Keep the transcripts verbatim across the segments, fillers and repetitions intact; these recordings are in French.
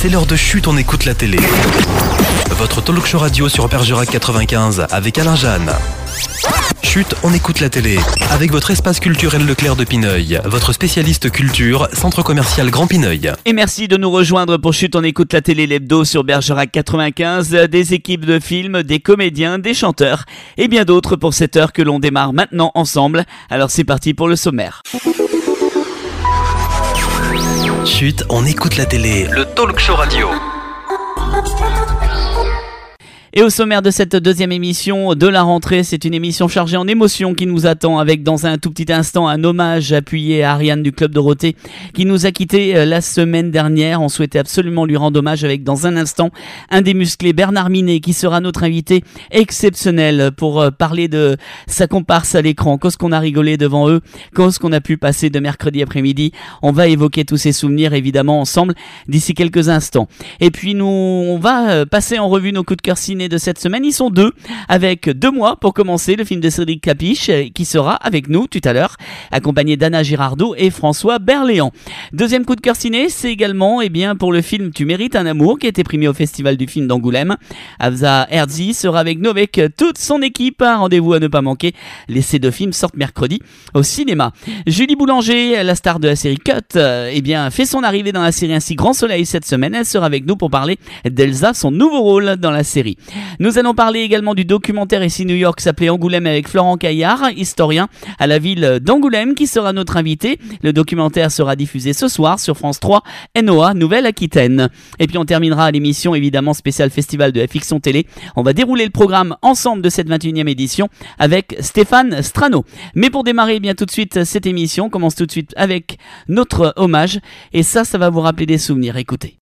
C'est l'heure de Chut, on écoute la télé. Votre talk show radio sur Bergerac quatre-vingt-quinze avec Alain Jeanne. Chut, on écoute la télé. Avec votre espace culturel Leclerc de Pineuil, votre spécialiste culture, centre commercial Grand Pineuil. Et merci de nous rejoindre pour Chut, on écoute la télé, l'hebdo sur Bergerac quatre-vingt-quinze. Des équipes de films, des comédiens, des chanteurs et bien d'autres pour cette heure que l'on démarre maintenant ensemble. Alors c'est parti pour le sommaire. Chut, on écoute la télé, le talk show radio. Et au sommaire de cette deuxième émission de la rentrée, c'est une émission chargée en émotions qui nous attend avec dans un tout petit instant un hommage appuyé à Ariane du Club Dorothée qui nous a quittés la semaine dernière. On souhaitait absolument lui rendre hommage avec dans un instant un des musclés, Bernard Minet, qui sera notre invité exceptionnel pour parler de sa comparse à l'écran. Qu'est-ce qu'on a rigolé devant eux, qu'est-ce qu'on a pu passer de mercredi après-midi. On va évoquer tous ces souvenirs évidemment ensemble d'ici quelques instants. Et puis nous, on va passer en revue nos coups de cœur ciné de cette semaine. Ils sont deux, avec deux mois pour commencer, le film de Cédric Clapiche qui sera avec nous tout à l'heure, accompagné d'Anna Girardot et François Berléand. Deuxième coup de cœur ciné, c'est également eh bien, pour le film Tu mérites un amour qui a été primé au Festival du film d'Angoulême. Afza Herzi sera avec nous avec toute son équipe. Un rendez-vous à ne pas manquer. Les ces deux films sortent mercredi au cinéma. Julie Boulanger, la star de la série Cut, eh bien, fait son arrivée dans la série Ainsi Grand Soleil cette semaine. Elle sera avec nous pour parler d'Elsa, son nouveau rôle dans la série. Nous allons parler également du documentaire Ici New York s'appelait Angoulême avec Florent Caillard, historien à la ville d'Angoulême, qui sera notre invité. Le documentaire sera diffusé ce soir sur France trois, N O A, Nouvelle-Aquitaine. Et puis on terminera l'émission évidemment spéciale Festival de la Fiction Télé. On va dérouler le programme ensemble de cette vingt et unième édition avec Stéphane Strano. Mais pour démarrer bien tout de suite cette émission, on commence tout de suite avec notre hommage. Et ça, ça va vous rappeler des souvenirs. Écoutez.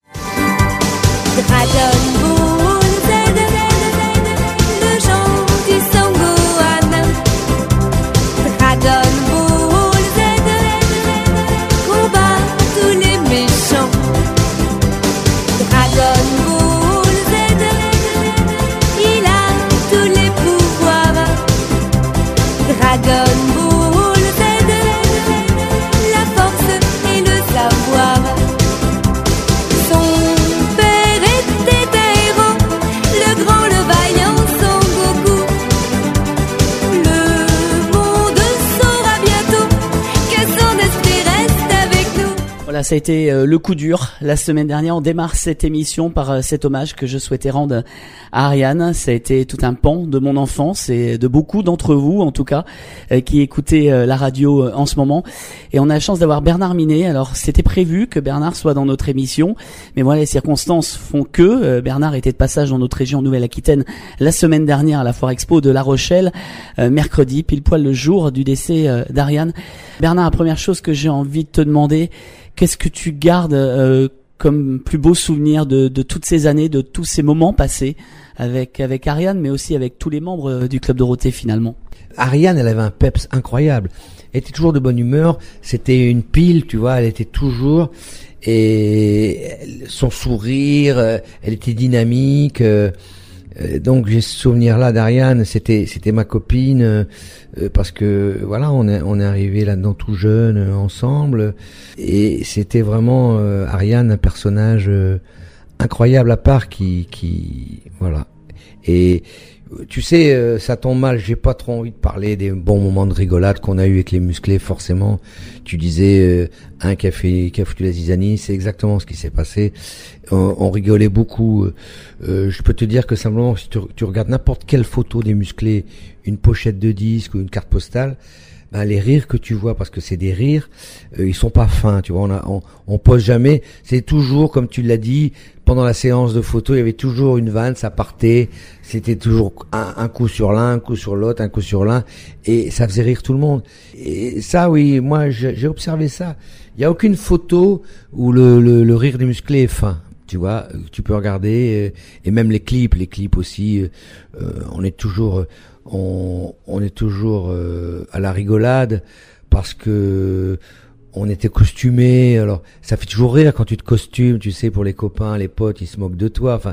Voilà, ça a été euh, le coup dur. La semaine dernière, on démarre cette émission par euh, cet hommage que je souhaitais rendre à Ariane. Ça a été tout un pan de mon enfance et de beaucoup d'entre vous, en tout cas, euh, qui écoutez euh, la radio euh, en ce moment. Et on a la chance d'avoir Bernard Minet. Alors, c'était prévu que Bernard soit dans notre émission, mais voilà, les circonstances font que euh, Bernard était de passage dans notre région Nouvelle-Aquitaine la semaine dernière à la Foire Expo de La Rochelle, euh, mercredi, pile poil le jour du décès euh, d'Ariane. Bernard, la première chose que j'ai envie de te demander, qu'est-ce que tu gardes euh, comme plus beau souvenir de, de toutes ces années, de tous ces moments passés avec avec Ariane, mais aussi avec tous les membres du Club Dorothée finalement? Ariane, elle avait un peps incroyable. Elle était toujours de bonne humeur. C'était une pile, tu vois. Elle était toujours et son sourire, elle était dynamique. Donc j'ai ce souvenir-là d'Ariane. C'était c'était ma copine euh, parce que voilà, on est on est arrivé là-dedans tout jeune euh, ensemble et c'était vraiment euh, Ariane un personnage euh, incroyable à part qui qui voilà. Et tu sais, euh, ça tombe mal, j'ai pas trop envie de parler des bons moments de rigolade qu'on a eu avec les musclés, forcément. Tu disais, euh, un qui a fait, qui a foutu la zizanie, c'est exactement ce qui s'est passé. On, on rigolait beaucoup. Euh, je peux te dire que simplement, si tu, tu regardes n'importe quelle photo des musclés, une pochette de disque ou une carte postale, ben, les rires que tu vois, parce que c'est des rires, euh, ils sont pas fins, tu vois, on a, on, on pose jamais, c'est toujours, comme tu l'as dit, pendant la séance de photos, il y avait toujours une vanne, ça partait, c'était toujours un, un coup sur l'un, un coup sur l'autre, un coup sur l'un, et ça faisait rire tout le monde. Et ça, oui, moi, j'ai, j'ai observé ça. Il y a aucune photo où le, le, le rire des musclés est fin. Tu vois, tu peux regarder, et même les clips, les clips aussi, euh, on est toujours, on, on est toujours euh, à la rigolade parce que on était costumés. Alors, ça fait toujours rire quand tu te costumes, tu sais, pour les copains, les potes, ils se moquent de toi. Enfin,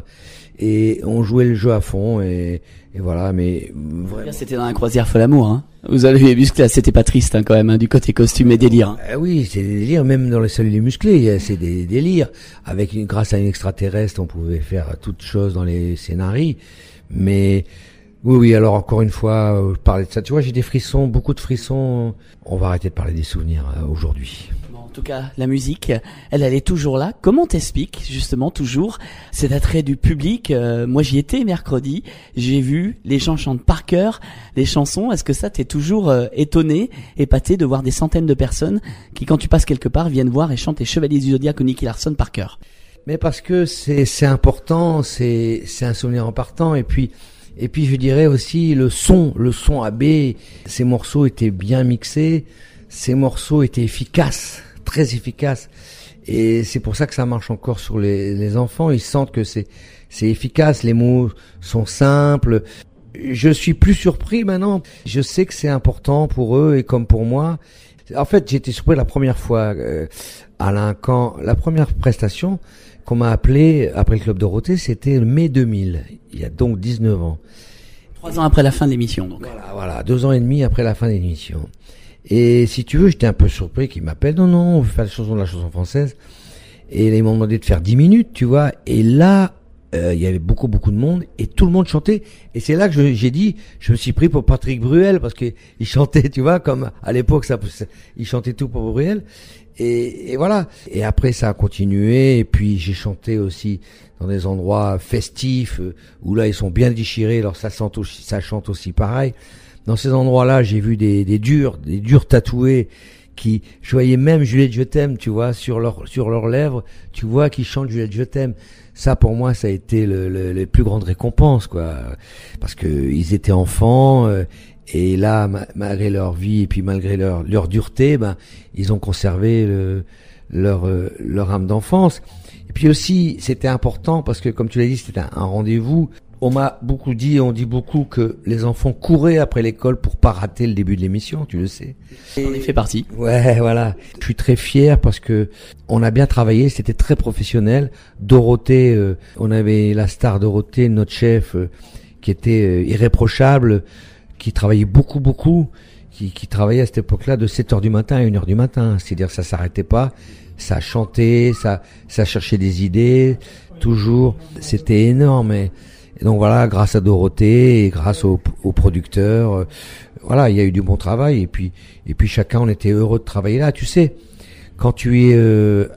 et on jouait le jeu à fond et, et voilà. Mais vraiment... C'était dans la croisière folle amour, hein. Vous avez vu que là, c'était pas triste, hein, quand même, hein, du côté costume et délire. Hein. Euh, oui, c'est des délires. Même dans les cellules musclés, c'est des délires. Avec une, grâce à une extraterrestre, on pouvait faire toutes choses dans les scénarios. Mais oui, oui. Alors encore une fois, euh, parler de ça. Tu vois, j'ai des frissons, beaucoup de frissons. On va arrêter de parler des souvenirs euh, aujourd'hui. En tout cas, la musique, elle, elle est toujours là. Comment t'expliques justement toujours cet attrait du public? euh, Moi, j'y étais mercredi. J'ai vu les gens chantent par cœur les chansons. Est-ce que ça t'es toujours euh, étonné, épaté de voir des centaines de personnes qui, quand tu passes quelque part, viennent voir et chantent les Chevaliers du Zodiaque ou Nicky Larson par cœur? Mais parce que c'est c'est important, c'est c'est un souvenir en partant. Et puis et puis je dirais aussi le son, le son A B. Ces morceaux étaient bien mixés, ces morceaux étaient efficaces. Très efficace, et c'est pour ça que ça marche encore sur les, les enfants. Ils sentent que c'est c'est efficace, les mots sont simples. Je suis plus surpris maintenant. Je sais que c'est important pour eux et comme pour moi. En fait, j'ai été surpris la première fois, euh, Alain, quand la première prestation qu'on m'a appelé après le Club Dorothée, c'était mai deux mille. Il y a donc dix-neuf ans. Trois ans après la fin de l'émission, donc. Voilà, voilà, deux ans et demi après la fin de l'émission. Et si tu veux, j'étais un peu surpris qu'ils m'appellent. Non, non, on veut faire la chanson de la chanson française. Et ils m'ont demandé de faire dix minutes, tu vois. Et là, euh, il y avait beaucoup, beaucoup de monde. Et tout le monde chantait. Et c'est là que je, j'ai dit, je me suis pris pour Patrick Bruel. Parce que il chantait, tu vois, comme à l'époque, ça, il chantait tout pour Bruel. Et, et voilà. Et après, ça a continué. Et puis, j'ai chanté aussi dans des endroits festifs, où là, ils sont bien déchirés. Alors, ça chante aussi, ça chante aussi pareil. Dans ces endroits-là, j'ai vu des, des durs, des durs tatoués qui, je voyais même Juliette je t'aime, tu vois, sur leur, sur leurs lèvres, tu vois, qui chantent Juliette je t'aime. Ça, pour moi, ça a été le, le, les plus grandes récompenses, quoi. Parce que ils étaient enfants, euh, et là, ma, malgré leur vie, et puis malgré leur, leur dureté, ben, ils ont conservé le, leur, euh, leur âme d'enfance. Et puis aussi, c'était important parce que, comme tu l'as dit, c'était un, un rendez-vous. On m'a beaucoup dit, on dit beaucoup que les enfants couraient après l'école pour pas rater le début de l'émission, tu le sais. On en fait partie. Ouais, voilà. Je suis très fier parce que on a bien travaillé, c'était très professionnel. Dorothée, euh, on avait la star Dorothée, notre chef, euh, qui était euh, irréprochable, qui travaillait beaucoup, beaucoup, qui, qui travaillait à cette époque-là de sept heures du matin à une heure du matin. C'est-à-dire, ça s'arrêtait pas. Ça chantait, ça, ça cherchait des idées, toujours. C'était énorme. Et, Et donc voilà, grâce à Dorothée et grâce aux, aux producteurs, euh, voilà, il y a eu du bon travail. Et puis, et puis chacun, on était heureux de travailler là. Tu sais, quand tu es euh,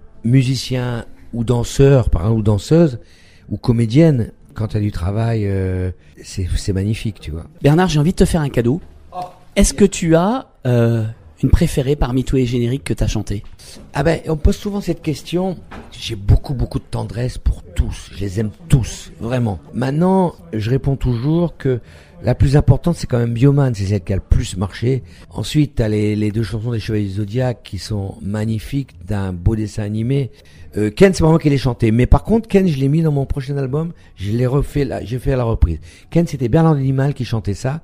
musicien ou danseur, par exemple, ou danseuse ou comédienne, quand tu as du travail, euh, c'est, c'est magnifique, tu vois. Bernard, j'ai envie de te faire un cadeau. Est-ce que tu as euh, une préférée parmi tous les génériques que tu as chantés? Ah ben, on me pose souvent cette question. J'ai beaucoup, beaucoup de tendresse pour tous. Je les aime tous, vraiment. Maintenant, je réponds toujours que la plus importante, c'est quand même Bioman. C'est celle qui a le plus marché. Ensuite, t'as les, les deux chansons des Chevaliers du Zodiaque qui sont magnifiques, d'un beau dessin animé. Euh, Ken, c'est pas moi qui l'ai chanté. Mais par contre, Ken, je l'ai mis dans mon prochain album. Je l'ai refait là, j'ai fait à la reprise. Ken, c'était Bernard L'Animal qui chantait ça.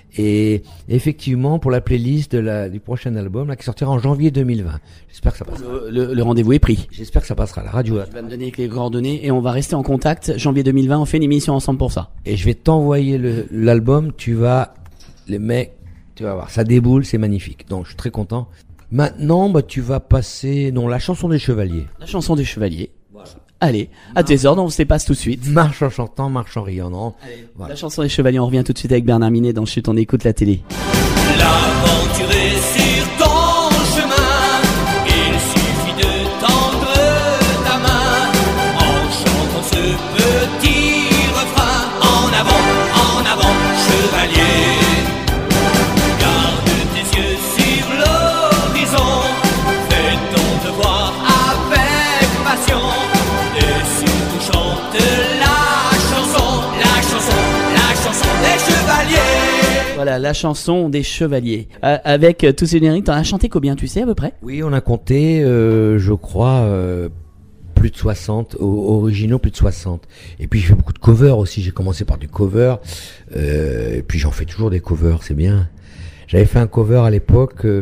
Et effectivement, pour la playlist de la, du prochain album, là, qui sortira en janvier deux mille vingt. J'espère que ça passera. Le, le, le rendez-vous est pris. J'espère que ça passera à la radio. Tu vas me donner les coordonnées et on va rester en contact. Janvier deux mille vingt, on fait une émission ensemble pour ça. Et je vais t'envoyer le, l'album. Tu vas, les mecs, tu vas voir, ça déboule, c'est magnifique. Donc, je suis très content. Maintenant, bah, tu vas passer, non, la chanson des Chevaliers. La chanson des Chevaliers. Voilà. Allez, à tes ordres, on se les passe tout de suite. Marche en chantant, marche en riant, non? Allez, voilà. La chanson des Chevaliers, on revient tout de suite avec Bernard Minet dans Chut, on écoute la télé. L'aventure est sur ton chemin, il suffit de tendre ta main, en chantant ce petit refrain, en avant, en avant, chevalier. Garde tes yeux sur l'horizon, fais ton devoir avec passion. Voilà, la chanson des Chevaliers. Euh, avec euh, tous ces génériques, t'en as chanté combien, tu sais, à peu près? Oui, on a compté, euh, je crois, euh, plus de soixante, o- originaux, plus de soixante. Et puis, je fais beaucoup de covers aussi. J'ai commencé par du cover. Euh, et puis, j'en fais toujours des covers, c'est bien. J'avais fait un cover à l'époque euh,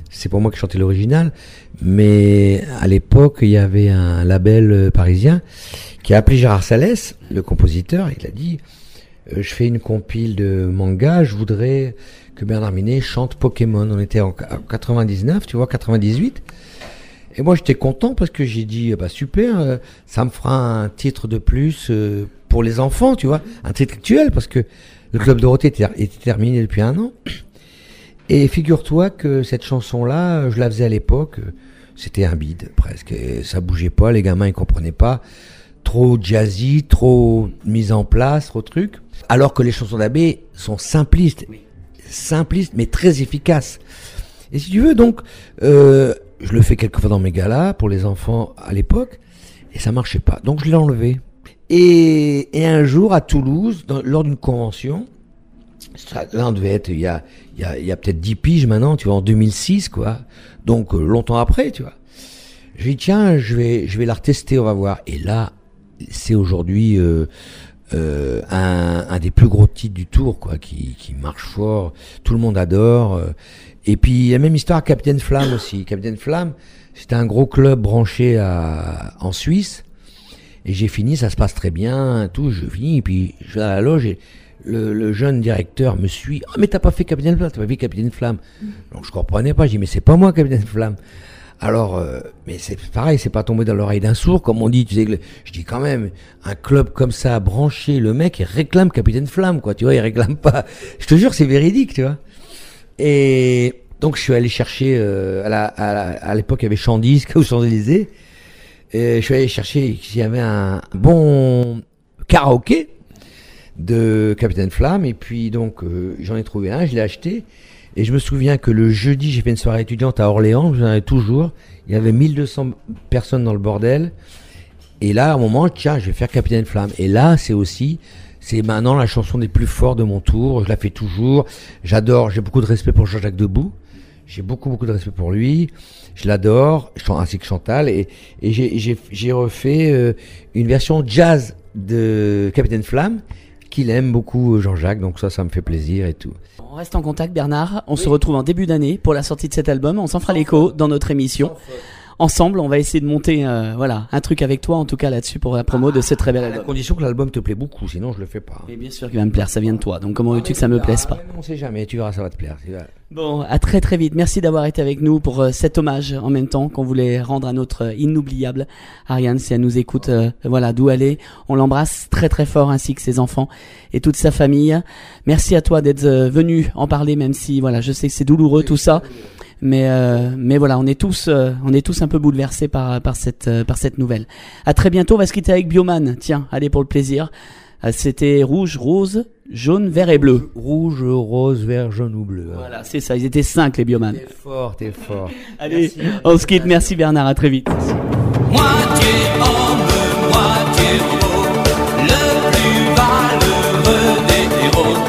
c'est pour moi qui chantais l'original, mais à l'époque, il y avait un label euh, parisien qui a appelé Gérard Salès, le compositeur, il a dit euh, je fais une compile de manga, je voudrais que Bernard Minet chante Pokémon. On était en quatre-vingt-dix-neuf, tu vois, quatre-vingt-dix-huit. Et moi, j'étais content parce que j'ai dit, bah super, euh, ça me fera un titre de plus euh, pour les enfants, tu vois, un titre actuel, parce que le Club Dorothée était, était terminé depuis un an. Et figure-toi que cette chanson-là, je la faisais à l'époque, c'était un bide presque, et ça bougeait pas, les gamins ils comprenaient pas, trop jazzy, trop mise en place, trop truc. Alors que les chansons d'Abbé sont simplistes, simplistes mais très efficaces. Et si tu veux, donc, euh, je le fais quelquefois dans mes galas pour les enfants à l'époque, et ça marchait pas. Donc je l'ai enlevé. Et, et un jour à Toulouse, dans, lors d'une convention, ça, là on devait être, il y a, il y a, il y a peut-être dix piges maintenant, tu vois, en deux mille six, quoi. Donc euh, longtemps après, tu vois. Je dis tiens, je vais, je vais la retester, on va voir. Et là, c'est aujourd'hui euh, euh, un, un des plus gros titres du tour, quoi, qui, qui marche fort. Tout le monde adore. Euh, Et puis, la même histoire à Capitaine Flamme aussi. Capitaine Flamme, c'était un gros club branché à, en Suisse. Et j'ai fini, ça se passe très bien, tout, je finis, et puis je vais à la loge et le, le jeune directeur me suit. Ah, oh, mais t'as pas fait Capitaine Flamme, t'as pas fait Capitaine Flamme. Donc je comprenais pas, je dis, mais c'est pas moi Capitaine Flamme. Alors, euh, mais c'est pareil, c'est pas tombé dans l'oreille d'un sourd, comme on dit, tu sais, que le, je dis quand même, un club comme ça, branché, le mec, il réclame Capitaine Flamme, quoi, tu vois, il réclame pas. Je te jure, c'est véridique, tu vois. Et donc je suis allé chercher euh, à, la, à, la, à l'époque il y avait Champs-Disques aux Champs-Élysées. Et je suis allé chercher s'il y avait un bon karaoké de Capitaine Flamme. Et puis donc euh, j'en ai trouvé un, je l'ai acheté. Et je me souviens que le jeudi j'ai fait une soirée étudiante à Orléans, j'en avais toujours. Il y avait mille deux cents personnes dans le bordel. Et là à un moment, tiens, je vais faire Capitaine Flamme. Et là c'est aussi... C'est maintenant la chanson des plus forts de mon tour. Je la fais toujours. J'adore. J'ai beaucoup de respect pour Jean-Jacques Debout. J'ai beaucoup, beaucoup de respect pour lui. Je l'adore. Ainsi que Chantal. Et, et j'ai, j'ai, j'ai refait euh, une version jazz de Capitaine Flamme qu'il aime beaucoup, Jean-Jacques. Donc ça, ça me fait plaisir et tout. On reste en contact, Bernard. On oui. se retrouve en début d'année pour la sortie de cet album. On s'en fera l'écho dans notre émission. Ensemble, on va essayer de monter euh, voilà, un truc avec toi, en tout cas là-dessus, pour la promo de ce très bel album. À la condition que l'album te plaît beaucoup, sinon je le fais pas. Mais bien sûr qu'il va me plaire, ça vient de toi. Donc comment veux-tu que ça me plaise pas? On sait jamais, tu verras, ça va te plaire. Bon, à très très vite. Merci d'avoir été avec nous pour euh, cet hommage en même temps qu'on voulait rendre à notre euh, inoubliable Ariane, si elle nous écoute, euh, voilà, d'où elle est. On l'embrasse très très fort, ainsi que ses enfants et toute sa famille. Merci à toi d'être euh, venu en parler, même si voilà, je sais que c'est douloureux tout ça. Mais euh, mais voilà, on est tous euh, on est tous un peu bouleversés par par cette euh, par cette nouvelle. À très bientôt. On va se quitter avec Bioman. Tiens, allez pour le plaisir. Euh, c'était rouge, rose, jaune, vert et bleu. Rouge, rose, vert, jaune ou bleu. Voilà, c'est ça. Ils étaient cinq les Bioman. T'es fort, t'es fort. Allez, merci, on se quitte. Merci Bernard. À très vite. Moitié homme, moitié robot, le plus valeureux des héros.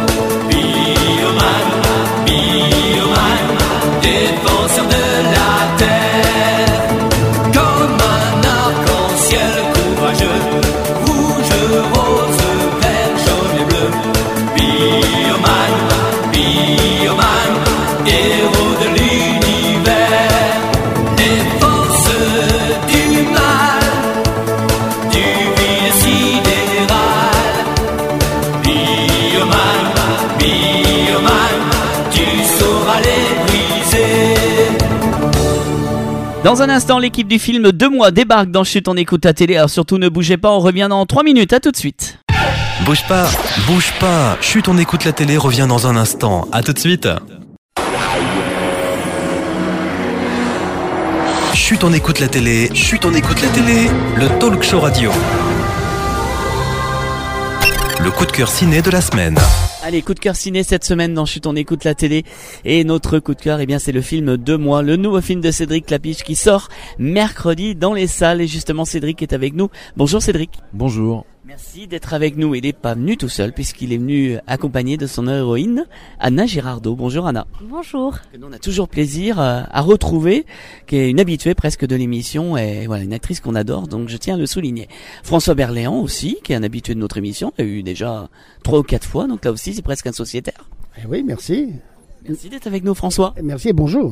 Bioman, Bioman, défenseur de la terre, comme un arc-en-ciel courageux, rouge, rose, vert, jaune et bleu. Bioman, Bioman, héros de l'univers, les forces du mal, du vide sidéral. Bioman, Bioman, tu sauras les briser. Dans un instant, l'équipe du film Deux mois débarque dans Chut, on écoute la télé. Alors surtout ne bougez pas, on revient dans trois minutes. À tout de suite. Bouge pas, bouge pas. Chut, on écoute la télé revient dans un instant. À tout de suite. Chut, on écoute la télé. Chut, on écoute la télé. Le talk show radio. Le coup de cœur ciné de la semaine. Allez, coup de cœur ciné cette semaine dans Chut, on écoute la télé. Et notre coup de cœur, eh bien, c'est le film Deux mois, le nouveau film de Cédric Klapisch qui sort mercredi dans les salles. Et justement, Cédric est avec nous. Bonjour Cédric. Bonjour. Merci d'être avec nous. Il n'est pas venu tout seul puisqu'il est venu accompagné de son héroïne, Anna Girardot. Bonjour Anna. Bonjour. Que nous, on a toujours plaisir euh, à retrouver, qui est une habituée presque de l'émission et voilà, une actrice qu'on adore, donc je tiens à le souligner. François Berléand aussi, qui est un habitué de notre émission, il y a eu déjà trois ou quatre fois, donc là aussi c'est presque un sociétaire. Eh oui, merci. Merci d'être avec nous François. Merci et bonjour.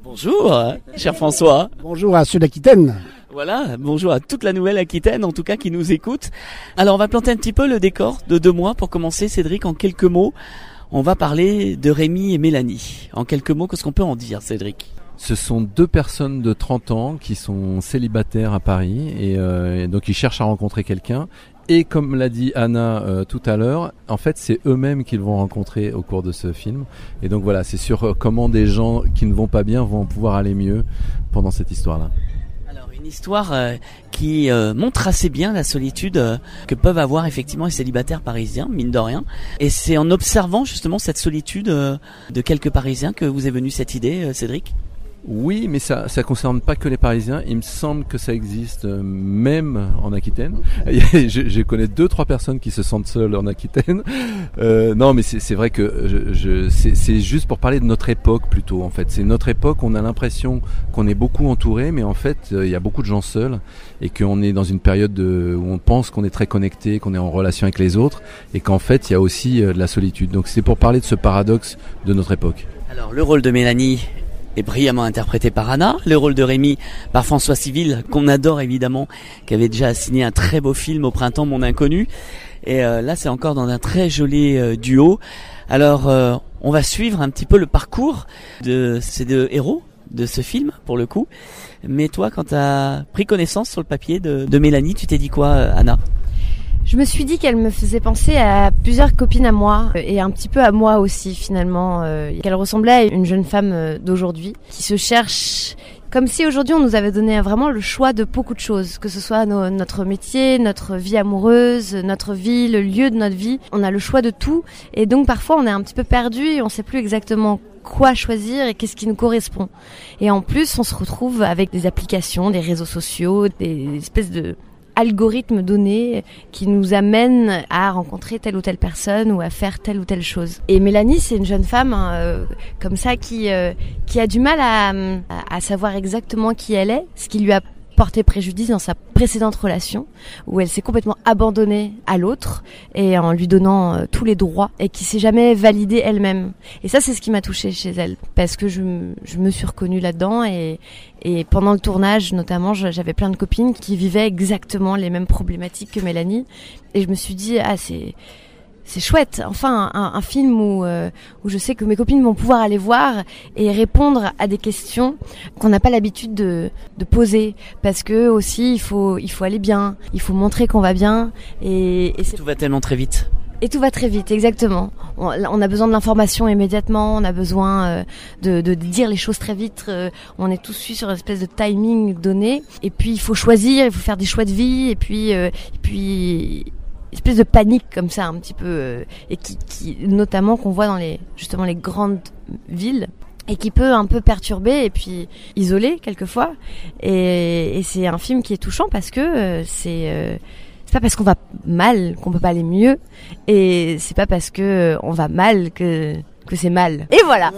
Bonjour, cher François. Bonjour à ceux d'Aquitaine. Voilà, bonjour à toute la nouvelle Aquitaine, en tout cas, qui nous écoute. Alors, on va planter un petit peu le décor de deux mois pour commencer. Cédric, en quelques mots, on va parler de Rémi et Mélanie. En quelques mots, qu'est-ce qu'on peut en dire, Cédric ? Ce sont deux personnes de trente ans qui sont célibataires à Paris et, euh, et donc ils cherchent à rencontrer quelqu'un. Et comme l'a dit Anna euh, tout à l'heure, en fait c'est eux-mêmes qu'ils vont rencontrer au cours de ce film. Et donc voilà, c'est sur euh, comment des gens qui ne vont pas bien vont pouvoir aller mieux pendant cette histoire-là. Alors une histoire euh, qui euh, montre assez bien la solitude euh, que peuvent avoir effectivement les célibataires parisiens, mine de rien. Et c'est en observant justement cette solitude euh, de quelques Parisiens que vous est venue cette idée, euh, Cédric ? Oui, mais ça ça concerne pas que les Parisiens. Il me semble que ça existe euh, même en Aquitaine. je, je connais deux trois personnes qui se sentent seules en Aquitaine. Euh, non, mais c'est c'est vrai que je, je c'est c'est juste pour parler de notre époque plutôt. En fait, c'est notre époque. On a l'impression qu'on est beaucoup entouré, mais en fait, il euh, y a beaucoup de gens seuls et qu'on est dans une période de, où on pense qu'on est très connecté, qu'on est en relation avec les autres, et qu'en fait, il y a aussi euh, de la solitude. Donc, c'est pour parler de ce paradoxe de notre époque. Alors, le rôle de Mélanie est brillamment interprété par Anna, le rôle de Rémi par François Civil, qu'on adore évidemment, qui avait déjà signé un très beau film au printemps, Mon Inconnu, et euh, là c'est encore dans un très joli euh, duo. Alors euh, on va suivre un petit peu le parcours de ces deux héros de ce film pour le coup, mais toi quand tu as pris connaissance sur le papier de, de Mélanie, tu t'es dit quoi, Anna ? Je me suis dit qu'elle me faisait penser à plusieurs copines à moi et un petit peu à moi aussi finalement, euh, qu'elle ressemblait à une jeune femme d'aujourd'hui qui se cherche comme si aujourd'hui on nous avait donné vraiment le choix de beaucoup de choses, que ce soit nos, notre métier, notre vie amoureuse, notre vie, le lieu de notre vie. On a le choix de tout et donc parfois on est un petit peu perdu et on sait plus exactement quoi choisir et qu'est-ce qui nous correspond. Et en plus on se retrouve avec des applications, des réseaux sociaux, des espèces de algorithmes donnés qui nous amènent à rencontrer telle ou telle personne ou à faire telle ou telle chose. Et Mélanie, c'est une jeune femme hein, euh, comme ça qui euh, qui a du mal à, à à savoir exactement qui elle est, ce qui lui a porté préjudice dans sa précédente relation où elle s'est complètement abandonnée à l'autre et en lui donnant euh, tous les droits et qui s'est jamais validée elle-même. Et ça, c'est ce qui m'a touchée chez elle parce que je, je me suis reconnue là-dedans et, et pendant le tournage notamment, j'avais plein de copines qui vivaient exactement les mêmes problématiques que Mélanie et je me suis dit ah c'est c'est chouette, enfin un, un film où euh, où je sais que mes copines vont pouvoir aller voir et répondre à des questions qu'on n'a pas l'habitude de de poser parce que aussi il faut il faut aller bien, il faut montrer qu'on va bien et, et c'est... tout va tellement très vite. Et tout va très vite, exactement. On, on a besoin de l'information immédiatement, on a besoin euh, de, de dire les choses très vite. Euh, on est tous suivis sur une espèce de timing donné. Et puis il faut choisir, il faut faire des choix de vie. Et puis, euh, et puis espèce de panique comme ça un petit peu euh, et qui, qui notamment qu'on voit dans les justement les grandes villes et qui peut un peu perturber et puis isoler quelquefois et, et c'est un film qui est touchant parce que euh, c'est euh, c'est pas parce qu'on va mal qu'on peut pas aller mieux et c'est pas parce que on va mal que que c'est mal. Et voilà.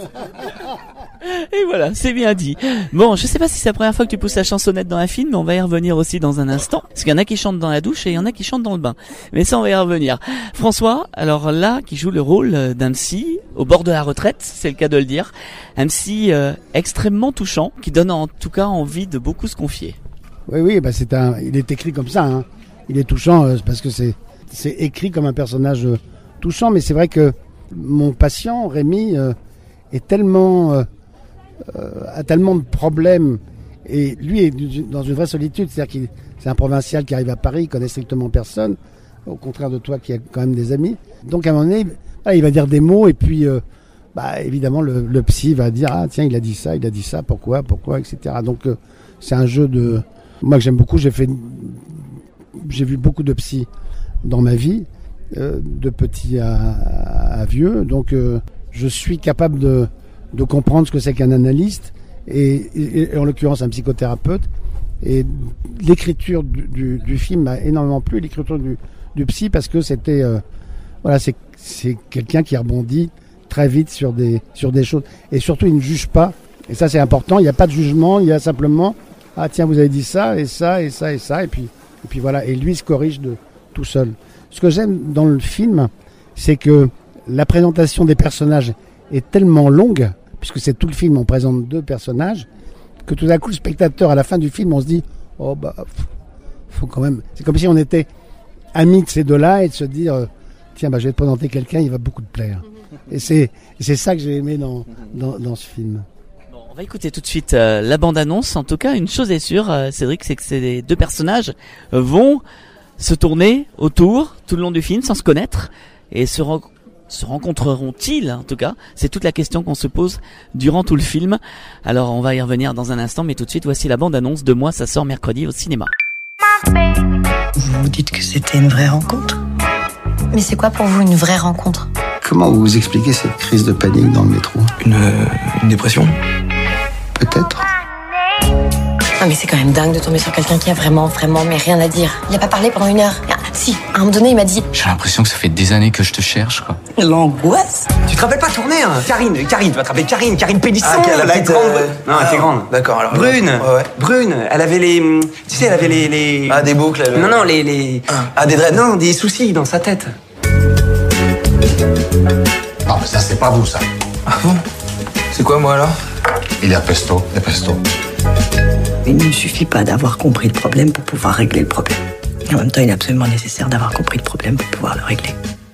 Et voilà, c'est bien dit. Bon, je sais pas si c'est la première fois que tu pousses la chansonnette dans un film, mais on va y revenir aussi dans un instant. Parce qu'il y en a qui chantent dans la douche et il y en a qui chantent dans le bain. Mais ça, on va y revenir. François, alors là, qui joue le rôle d'un psy au bord de la retraite, c'est le cas de le dire. Un psy euh, extrêmement touchant, qui donne en tout cas envie de beaucoup se confier. Oui, oui, bah c'est un, il est écrit comme ça. Hein. Il est touchant euh, parce que c'est, c'est écrit comme un personnage euh, touchant. Mais c'est vrai que mon patient, Rémi, euh, est tellement... Euh, Euh, a tellement de problèmes et lui est dans une vraie solitude, c'est-à-dire qu'il c'est un provincial qui arrive à Paris, il connaît strictement personne, au contraire de toi qui as quand même des amis. Donc à un moment donné, voilà, il va dire des mots et puis euh, bah, évidemment le, le psy va dire ah tiens il a dit ça, il a dit ça, pourquoi, pourquoi, et cetera. Donc euh, c'est un jeu de moi que j'aime beaucoup. J'ai fait j'ai vu beaucoup de psy dans ma vie, euh, de petit à, à, à vieux, donc euh, je suis capable de de comprendre ce que c'est qu'un analyste et, et, et en l'occurrence un psychothérapeute et l'écriture du, du, du film m'a énormément plu, l'écriture du, du psy parce que c'était euh, voilà c'est, c'est quelqu'un qui rebondit très vite sur des, sur des choses et surtout il ne juge pas et ça c'est important, il n'y a pas de jugement, il y a simplement ah tiens vous avez dit ça et ça et ça et ça et puis, et puis voilà et lui se corrige de tout seul. Ce que j'aime dans le film c'est que la présentation des personnages est tellement longue puisque c'est tout le film, on présente deux personnages, que tout d'un coup, le spectateur, à la fin du film, on se dit, oh bah, faut quand même... C'est comme si on était amis de ces deux-là et de se dire, euh, tiens, bah, je vais te présenter quelqu'un, il va beaucoup te plaire. Et c'est, et c'est ça que j'ai aimé dans, dans, dans ce film. Bon, on va écouter tout de suite euh, la bande-annonce. En tout cas, une chose est sûre, euh, Cédric, c'est que ces deux personnages euh, vont se tourner autour tout le long du film sans se connaître et se rencontrer. Se rencontreront-ils, en tout cas? C'est toute la question qu'on se pose durant tout le film. Alors, on va y revenir dans un instant, mais tout de suite, voici la bande-annonce de Moi, ça sort mercredi au cinéma. Vous vous dites que c'était une vraie rencontre? Mais c'est quoi pour vous une vraie rencontre? Comment vous expliquez cette crise de panique dans le métro? Une, euh, une dépression? Peut-être. Ah mais c'est quand même dingue de tomber sur quelqu'un qui a vraiment, vraiment, mais rien à dire. Il a pas parlé pendant une heure. Ah, si, à un moment donné, il m'a dit... J'ai l'impression que ça fait des années que je te cherche, quoi. L'angoisse. Tu te rappelles pas tourner, hein? Karine, Karine, tu vas te rappeler Karine, Karine Pélisson. Ah, quelle, la la petite petite, grande. euh... Non, elle était grande. D'accord, alors. Brune. Ouais, ouais. Brune, elle avait les... Tu sais, elle avait les... les... Ah, des boucles. Elle... Non, non, les... les... Ah, ah, des dreads. Non, des soucis dans sa tête. Non, mais ça, c'est pas vous, ça. Ah bon? C'est quoi, moi, alors? Il y a pesto, et pesto. Il ne suffit pas d'avoir compris le problème pour pouvoir régler le problème. En même temps, il est absolument nécessaire d'avoir compris le problème pour pouvoir le régler.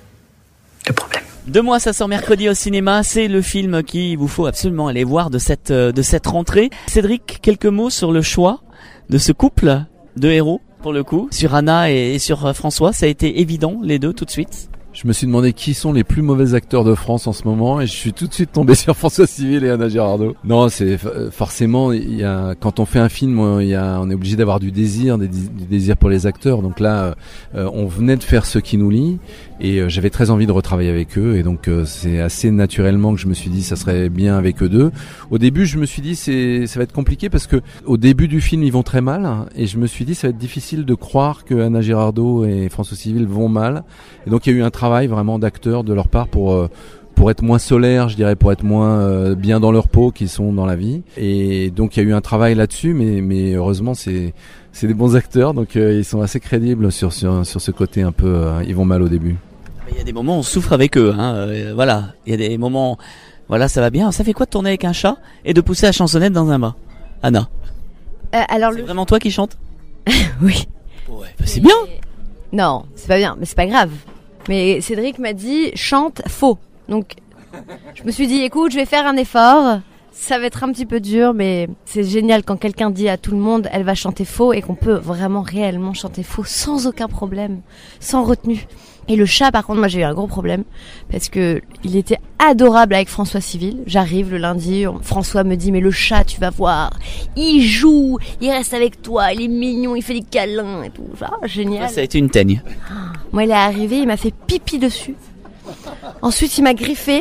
Le problème. De Moi, ça sort mercredi au cinéma. C'est le film qu'il vous faut absolument aller voir de cette, de cette rentrée. Cédric, quelques mots sur le choix de ce couple de héros, pour le coup, sur Anna et sur François. Ça a été évident, les deux, tout de suite. Je me suis demandé qui sont les plus mauvais acteurs de France en ce moment et je suis tout de suite tombé sur François Civil et Anna Girardot. Non, c'est forcément, il y a, quand on fait un film, il y a, on est obligé d'avoir du désir, du désir pour les acteurs. Donc là, euh, on venait de faire Ce qui nous lie et euh, j'avais très envie de retravailler avec eux et donc euh, c'est assez naturellement que je me suis dit ça serait bien avec eux deux. Au début, je me suis dit c'est, ça va être compliqué parce que au début du film, ils vont très mal et je me suis dit ça va être difficile de croire que Anna Girardot et François Civil vont mal. Et donc il y a eu un travail vraiment d'acteurs de leur part pour euh, pour être moins solaires, je dirais, pour être moins euh, bien dans leur peau qu'ils sont dans la vie. Et donc il y a eu un travail là-dessus, mais mais heureusement c'est c'est des bons acteurs, donc euh, ils sont assez crédibles sur sur sur ce côté un peu euh, ils vont mal au début. Il y a des moments où on souffre avec eux, hein. Euh, voilà, il y a des moments, voilà, ça va bien. Ça fait quoi de tourner avec un chat et de pousser la chansonnette dans un bas, Anna? Euh, alors c'est le... vraiment toi qui chantes? Oui. Ouais, bah c'est bien. Non, c'est pas bien, mais c'est pas grave. Mais Cédric m'a dit chante faux. Donc je me suis dit écoute, je vais faire un effort. Ça va être un petit peu dur, mais c'est génial quand quelqu'un dit à tout le monde elle va chanter faux et qu'on peut vraiment réellement chanter faux sans aucun problème, sans retenue. Et le chat, par contre, moi j'ai eu un gros problème parce que il était adorable avec François Civil. J'arrive le lundi, on, François me dit mais le chat, tu vas voir, il joue, il reste avec toi, il est mignon, il fait des câlins et tout. Ah, génial. Ça a été une teigne. Moi, il est arrivé, il m'a fait pipi dessus. Ensuite, il m'a griffé.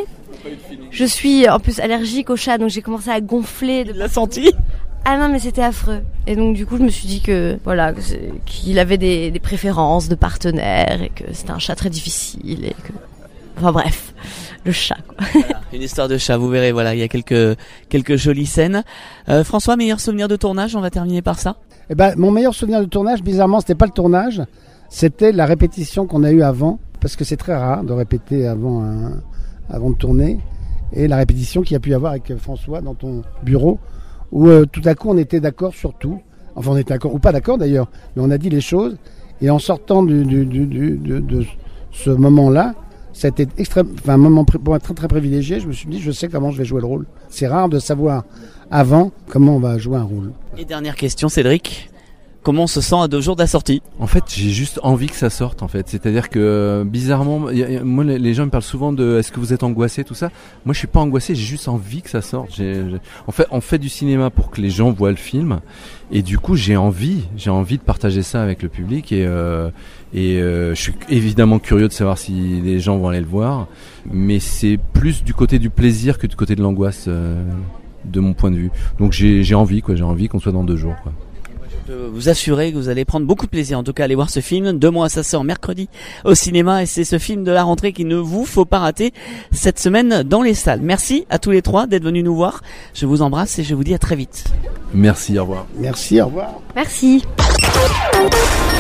Je suis en plus allergique au chat, donc j'ai commencé à gonfler. De... Tu l'as senti? Ah non, mais c'était affreux. Et donc du coup, je me suis dit que voilà, que qu'il avait des, des préférences de partenaires et que c'était un chat très difficile et que, enfin bref, le chat, quoi. Voilà, une histoire de chat, vous verrez. Voilà, il y a quelques quelques jolies scènes. Euh, François, meilleur souvenir de tournage. On va terminer par ça. Eh ben, mon meilleur souvenir de tournage, bizarrement, c'était pas le tournage, c'était la répétition qu'on a eue avant, parce que c'est très rare de répéter avant un, avant de tourner, et la répétition qu'il y a pu y avoir avec François dans ton bureau. Où euh, tout à coup on était d'accord sur tout, enfin on était d'accord ou pas d'accord d'ailleurs, mais on a dit les choses, et en sortant du, du, du, du, de, de ce moment-là, c'était extrême, enfin un moment pour moi très très privilégié, je me suis dit je sais comment je vais jouer le rôle. C'est rare de savoir avant comment on va jouer un rôle. Et dernière question, Cédric, comment on se sent à deux jours de la sortie? En fait, j'ai juste envie que ça sorte, en fait. C'est-à-dire que, bizarrement, y a, y a, moi, les, les gens me parlent souvent de est-ce que vous êtes angoissé, tout ça. Moi, je suis pas angoissé, j'ai juste envie que ça sorte. J'ai, j'ai... En fait, on fait du cinéma pour que les gens voient le film. Et du coup, j'ai envie, j'ai envie de partager ça avec le public. Et, euh, et euh, je suis évidemment curieux de savoir si les gens vont aller le voir. Mais c'est plus du côté du plaisir que du côté de l'angoisse, euh, de mon point de vue. Donc, j'ai, j'ai envie, quoi. J'ai envie qu'on soit dans deux jours, quoi. Je peux vous assurer que vous allez prendre beaucoup de plaisir, en tout cas, à aller voir ce film. Deux mois, ça sort mercredi au cinéma et c'est ce film de la rentrée qu'il ne vous faut pas rater cette semaine dans les salles. Merci à tous les trois d'être venus nous voir. Je vous embrasse et je vous dis à très vite. Merci, au revoir. Merci, au revoir. Merci.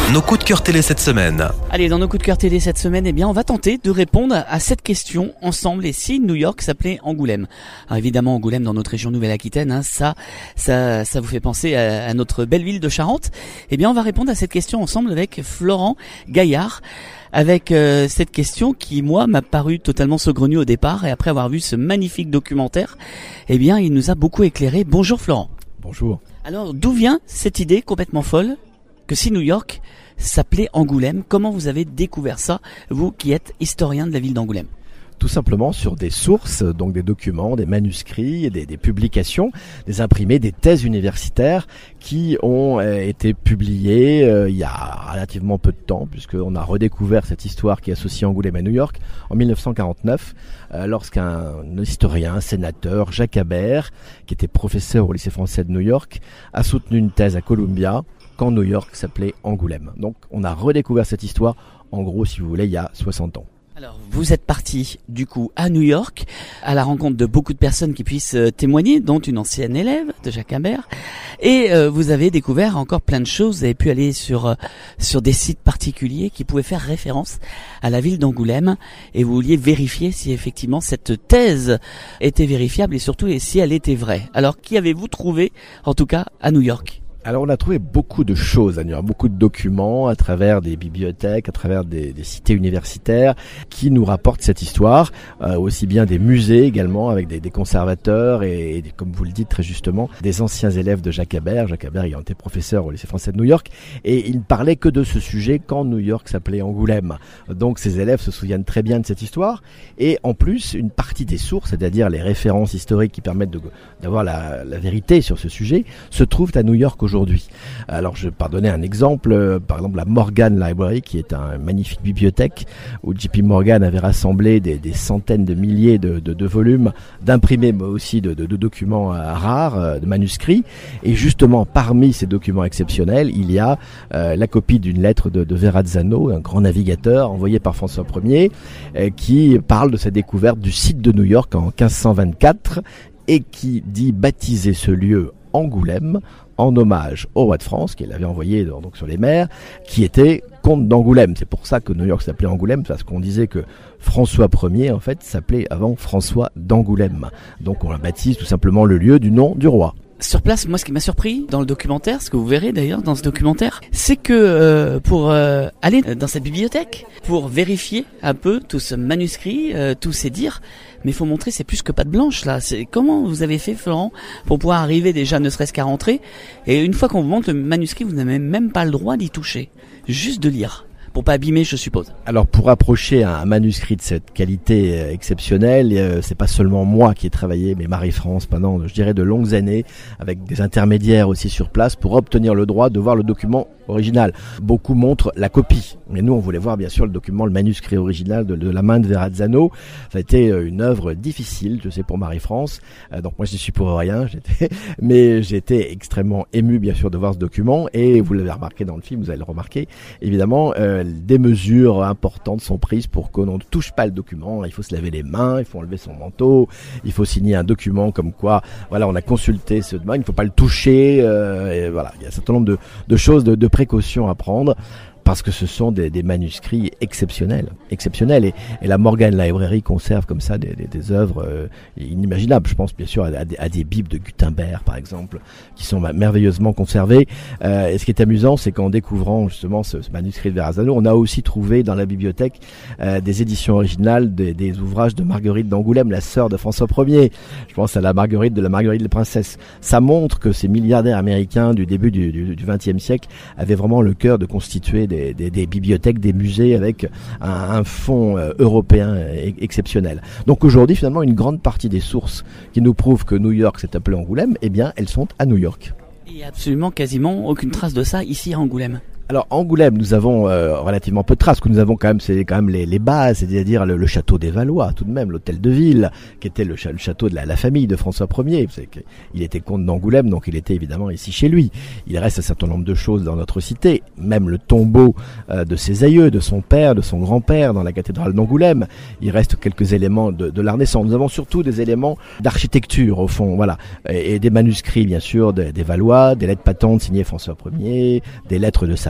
Nos coups de cœur télé cette semaine. Allez, dans nos coups de cœur télé cette semaine, eh bien, on va tenter de répondre à cette question ensemble. Et si New York s'appelait Angoulême? Alors évidemment, Angoulême dans notre région Nouvelle-Aquitaine, hein, ça, ça, ça vous fait penser à, à notre belle ville de Charente. Eh bien, on va répondre à cette question ensemble avec Florent Gaillard. Avec euh, cette question qui, moi, m'a paru totalement saugrenue au départ. Et après avoir vu ce magnifique documentaire, eh bien, il nous a beaucoup éclairé. Bonjour Florent. Bonjour. Alors, d'où vient cette idée complètement folle que si New York s'appelait Angoulême? Comment vous avez découvert ça, vous qui êtes historien de la ville d'Angoulême? Tout simplement sur des sources, donc des documents, des manuscrits, des, des publications, des imprimés, des thèses universitaires qui ont euh, été publiées euh, il y a relativement peu de temps, puisqu'on a redécouvert cette histoire qui associe Angoulême à New York en mille neuf cent quarante-neuf, euh, lorsqu'un historien, un sénateur, Jacques Habert, qui était professeur au lycée français de New York, a soutenu une thèse à Columbia quand New York s'appelait Angoulême. Donc on a redécouvert cette histoire, en gros, si vous voulez, il y a soixante ans. Alors, vous êtes parti, du coup, à New York, à la rencontre de beaucoup de personnes qui puissent euh, témoigner, dont une ancienne élève de Jacques Habert. Et euh, vous avez découvert encore plein de choses. Vous avez pu aller sur euh, sur des sites particuliers qui pouvaient faire référence à la ville d'Angoulême. Et vous vouliez vérifier si effectivement cette thèse était vérifiable et surtout et si elle était vraie. Alors, qui avez-vous trouvé, en tout cas, à New York ? Alors on a trouvé beaucoup de choses à New York, beaucoup de documents à travers des bibliothèques, à travers des, des cités universitaires qui nous rapportent cette histoire, euh, aussi bien des musées également avec des, des conservateurs et, et comme vous le dites très justement, des anciens élèves de Jacques Habert, Jacques Habert ayant été professeur au lycée français de New York, et il ne parlait que de ce sujet quand New York s'appelait Angoulême. Donc ces élèves se souviennent très bien de cette histoire, et en plus une partie des sources, c'est-à-dire les références historiques qui permettent de, d'avoir la, la vérité sur ce sujet, se trouvent à New York aujourd'hui. Aujourd'hui. Alors je vais donner un exemple, euh, par exemple la Morgan Library, qui est un magnifique bibliothèque où J P Morgan avait rassemblé des, des centaines de milliers de, de, de volumes d'imprimés, mais aussi de, de, de documents euh, rares, euh, de manuscrits. Et justement, parmi ces documents exceptionnels, il y a euh, la copie d'une lettre de, de Verrazzano, un grand navigateur envoyé par François Ier, euh, qui parle de sa découverte du site de New York en quinze cent vingt-quatre et qui dit baptiser ce lieu Angoulême en hommage au roi de France, qu'il avait envoyé donc sur les mers, qui était comte d'Angoulême. C'est pour ça que New York s'appelait Angoulême, parce qu'on disait que François Ier, en fait, s'appelait avant François d'Angoulême. Donc on baptise tout simplement le lieu du nom du roi. Sur place, moi, ce qui m'a surpris dans le documentaire, ce que vous verrez d'ailleurs dans ce documentaire, c'est que euh, pour euh, aller dans cette bibliothèque, pour vérifier un peu tout ce manuscrit, euh, tous ces dires, mais il faut montrer c'est plus que patte blanche là. C'est comment vous avez fait, Florent, pour pouvoir arriver déjà ne serait-ce qu'à rentrer, et une fois qu'on vous montre le manuscrit, vous n'avez même pas le droit d'y toucher, juste de lire. Pour pas abîmer, je suppose. Alors pour approcher un manuscrit de cette qualité euh, exceptionnelle, euh, c'est pas seulement moi qui ai travaillé, mais Marie-France pendant, je dirais, de longues années, avec des intermédiaires aussi sur place, pour obtenir le droit de voir le document original. Beaucoup montrent la copie, mais nous on voulait voir bien sûr le document, le manuscrit original de, de la main de Verrazzano. Ça a été une œuvre difficile, je sais, pour Marie-France. Euh, donc moi je n'y suis pour rien, j'étais, mais j'étais extrêmement ému bien sûr de voir ce document, et vous l'avez remarqué dans le film, vous allez le remarquer, évidemment. Euh, des mesures importantes sont prises pour qu'on ne touche pas le document. Il faut se laver les mains, il faut enlever son manteau, il faut signer un document comme quoi, voilà, on a consulté ce document, il ne faut pas le toucher, euh, et voilà, il y a un certain nombre de, de choses, de, de précautions à prendre, parce que ce sont des, des manuscrits exceptionnels, exceptionnels, et, et la Morgan Library conserve comme ça des, des, des œuvres euh, inimaginables. Je pense bien sûr à, à, des, à des bibles de Gutenberg, par exemple, qui sont merveilleusement conservées. Euh, et ce qui est amusant, c'est qu'en découvrant justement ce, ce manuscrit de Verrazzano, on a aussi trouvé dans la bibliothèque euh, des éditions originales des, des ouvrages de Marguerite d'Angoulême, la sœur de François Ier. Je pense à la Marguerite de la Marguerite les Princesses. Ça montre que ces milliardaires américains du début du, du, du vingtième siècle avaient vraiment le cœur de constituer des Des, des, des bibliothèques, des musées avec un, un fonds euh, européen exceptionnel. Donc aujourd'hui, finalement, une grande partie des sources qui nous prouvent que New York s'est appelé Angoulême, eh bien, elles sont à New York. Il n'y a absolument quasiment aucune trace de ça ici à Angoulême. Alors Angoulême, nous avons euh, relativement peu de traces. Ce que nous avons quand même, c'est quand même les, les bases, c'est-à-dire le, le château des Valois, tout de même, l'hôtel de ville, qui était le, le château de la, la famille de François Ier. C'est qu'il était comte d'Angoulême, donc il était évidemment ici chez lui. Il reste un certain nombre de choses dans notre cité, même le tombeau euh, de ses aïeux, de son père, de son grand-père dans la cathédrale d'Angoulême. Il reste quelques éléments de, de la Renaissance. Nous avons surtout des éléments d'architecture au fond, voilà, et, et des manuscrits bien sûr des, des Valois, des lettres patentes signées François Ier, des lettres de sa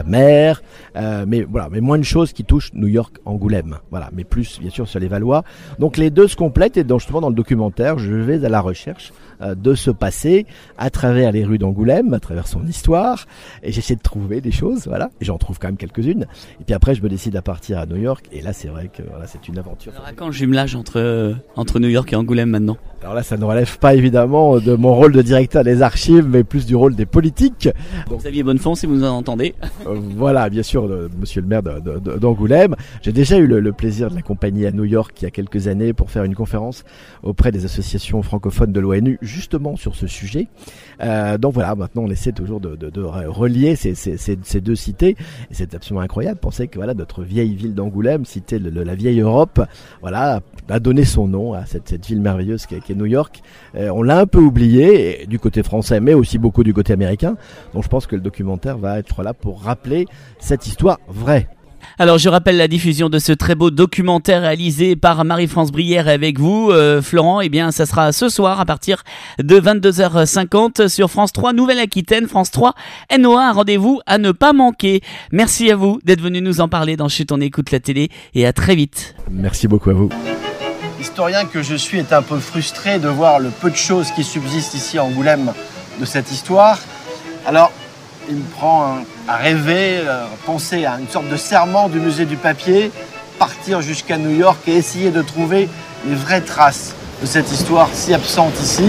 mer, euh, mais voilà, mais moins de choses qui touchent New York, Angoulême, voilà, mais plus bien sûr sur les Valois. Donc les deux se complètent et dans, justement dans le documentaire, je vais à la recherche euh, de ce passé à travers les rues d'Angoulême, à travers son histoire, et j'essaie de trouver des choses, voilà, et j'en trouve quand même quelques-unes. Et puis après, je me décide à partir à New York, et là, c'est vrai que voilà, c'est une aventure. Alors à quand le jumelage entre euh, entre New York et Angoulême maintenant? Alors là, ça ne relève pas évidemment de mon rôle de directeur des archives, mais plus du rôle des politiques. Donc, Xavier Bonnefond, si vous nous en entendez. Euh, voilà, bien sûr, le, monsieur le maire de, de, de, d'Angoulême. J'ai déjà eu le, le plaisir de l'accompagner à New York il y a quelques années pour faire une conférence auprès des associations francophones de l'ONU, justement sur ce sujet. Euh, donc voilà, maintenant on essaie toujours de, de, de relier ces, ces, ces, ces deux cités. Et c'est absolument incroyable de penser que voilà, notre vieille ville d'Angoulême, cité de, de la vieille Europe, voilà, a donné son nom à cette, cette ville merveilleuse qui est, qui est New York. Euh, on l'a un peu oublié, et, du côté français, mais aussi beaucoup du côté américain. Donc je pense que le documentaire va être là pour rappeler cette histoire vraie. Alors je rappelle la diffusion de ce très beau documentaire réalisé par Marie-France Brière avec vous, euh, Florent. Eh bien, ça sera ce soir à partir de vingt-deux heures cinquante sur France trois Nouvelle-Aquitaine, France trois N O A. Un rendez-vous à ne pas manquer. Merci à vous d'être venu nous en parler dans Chut, on écoute la télé et à très vite. Merci beaucoup à vous. L'historien que je suis est un peu frustré de voir le peu de choses qui subsistent ici à Angoulême de cette histoire. Alors, il me prend à rêver, à penser à une sorte de serment du musée du papier, partir jusqu'à New York et essayer de trouver les vraies traces de cette histoire si absente ici.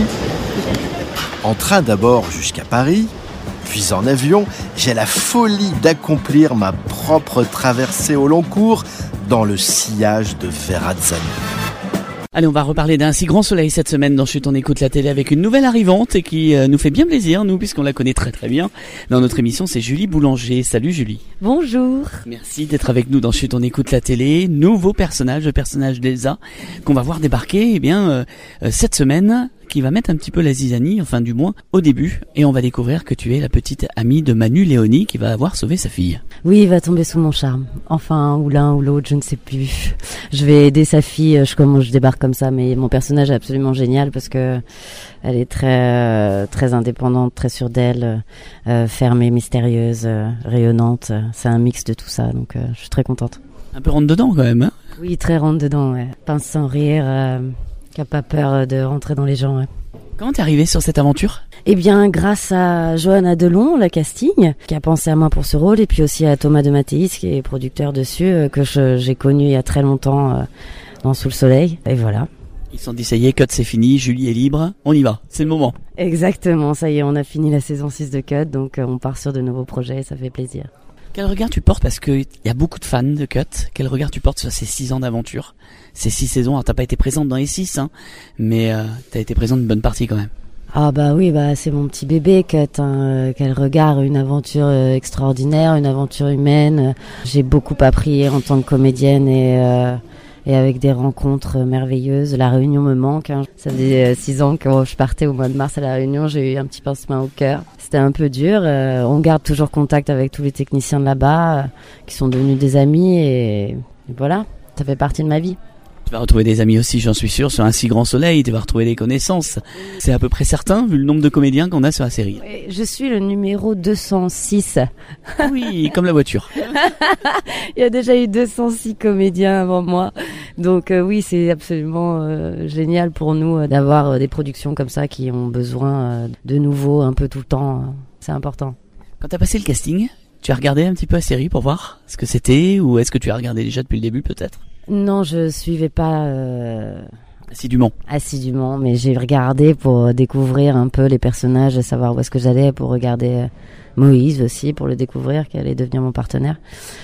En train d'abord jusqu'à Paris, puis en avion, j'ai la folie d'accomplir ma propre traversée au long cours dans le sillage de Verrazzano. Allez, on va reparler d'un si grand soleil cette semaine dans Chut, on écoute la télé avec une nouvelle arrivante et qui euh, nous fait bien plaisir, nous, puisqu'on la connaît très très bien. Dans notre émission, c'est Julie Boulanger. Salut Julie. Bonjour. Merci d'être avec nous dans Chut, on écoute la télé. Nouveau personnage, le personnage d'Elsa, qu'on va voir débarquer eh bien euh, euh, cette semaine, qui va mettre un petit peu la zizanie, enfin du moins au début, et on va découvrir que tu es la petite amie de Manu Léoni qui va avoir sauvé sa fille. Oui, il va tomber sous mon charme. Enfin, ou l'un ou l'autre, je ne sais plus. Je vais aider sa fille, je comment je débarque comme ça, mais mon personnage est absolument génial parce que elle est très euh, très indépendante, très sûre d'elle, euh, fermée, mystérieuse, euh, rayonnante. C'est un mix de tout ça, donc euh, je suis très contente. Un peu rentre dedans quand même, hein? Oui, très rentre dedans, ouais. Pince sans rire, euh, qui a pas peur de rentrer dans les gens, ouais. Comment t'es arrivée sur cette aventure? Eh bien, grâce à Johanna Delon, la casting, qui a pensé à moi pour ce rôle, et puis aussi à Thomas de Mathéis, qui est producteur dessus, euh, que je, j'ai connu il y a très longtemps euh, dans Sous le Soleil. Et voilà. Ils se sont dit, ça y est, Cut, c'est fini, Julie est libre, on y va, c'est le moment. Exactement, ça y est, on a fini la saison six de Cut, donc euh, on part sur de nouveaux projets, ça fait plaisir. Quel regard tu portes, parce qu'il y a beaucoup de fans de Cut, quel regard tu portes sur ces six ans d'aventure, ces six saisons? Alors t'as pas été présente dans les six, hein, mais euh, t'as été présente une bonne partie quand même. Ah bah oui, bah c'est mon petit bébé Cut, hein. Quel regard, une aventure euh, extraordinaire, une aventure humaine. J'ai beaucoup appris en tant que comédienne et, euh, et avec des rencontres merveilleuses. La Réunion me manque, hein. Ça faisait euh, six ans que je partais au mois de mars à La Réunion, j'ai eu un petit pincement au cœur. C'était un peu dur, euh, on garde toujours contact avec tous les techniciens de là-bas, euh, qui sont devenus des amis et, et voilà, ça fait partie de ma vie. Tu vas retrouver des amis aussi, j'en suis sûr, sur un si grand soleil, tu vas retrouver des connaissances. C'est à peu près certain, vu le nombre de comédiens qu'on a sur la série. Je suis le numéro deux cent six. Oui, comme la voiture. Il y a déjà eu deux cent six comédiens avant moi. Donc euh, oui, c'est absolument euh, génial pour nous euh, d'avoir euh, des productions comme ça qui ont besoin euh, de nouveau un peu tout le temps. Euh, c'est important. Quand tu as passé le casting, tu as regardé un petit peu la série pour voir ce que c'était, ou est-ce que tu as regardé déjà depuis le début peut-être? Non, je suivais pas euh, assidûment. Assidûment, mais j'ai regardé pour découvrir un peu les personnages, savoir où est-ce que j'allais, pour regarder Moïse aussi, pour le découvrir, qui allait devenir mon partenaire.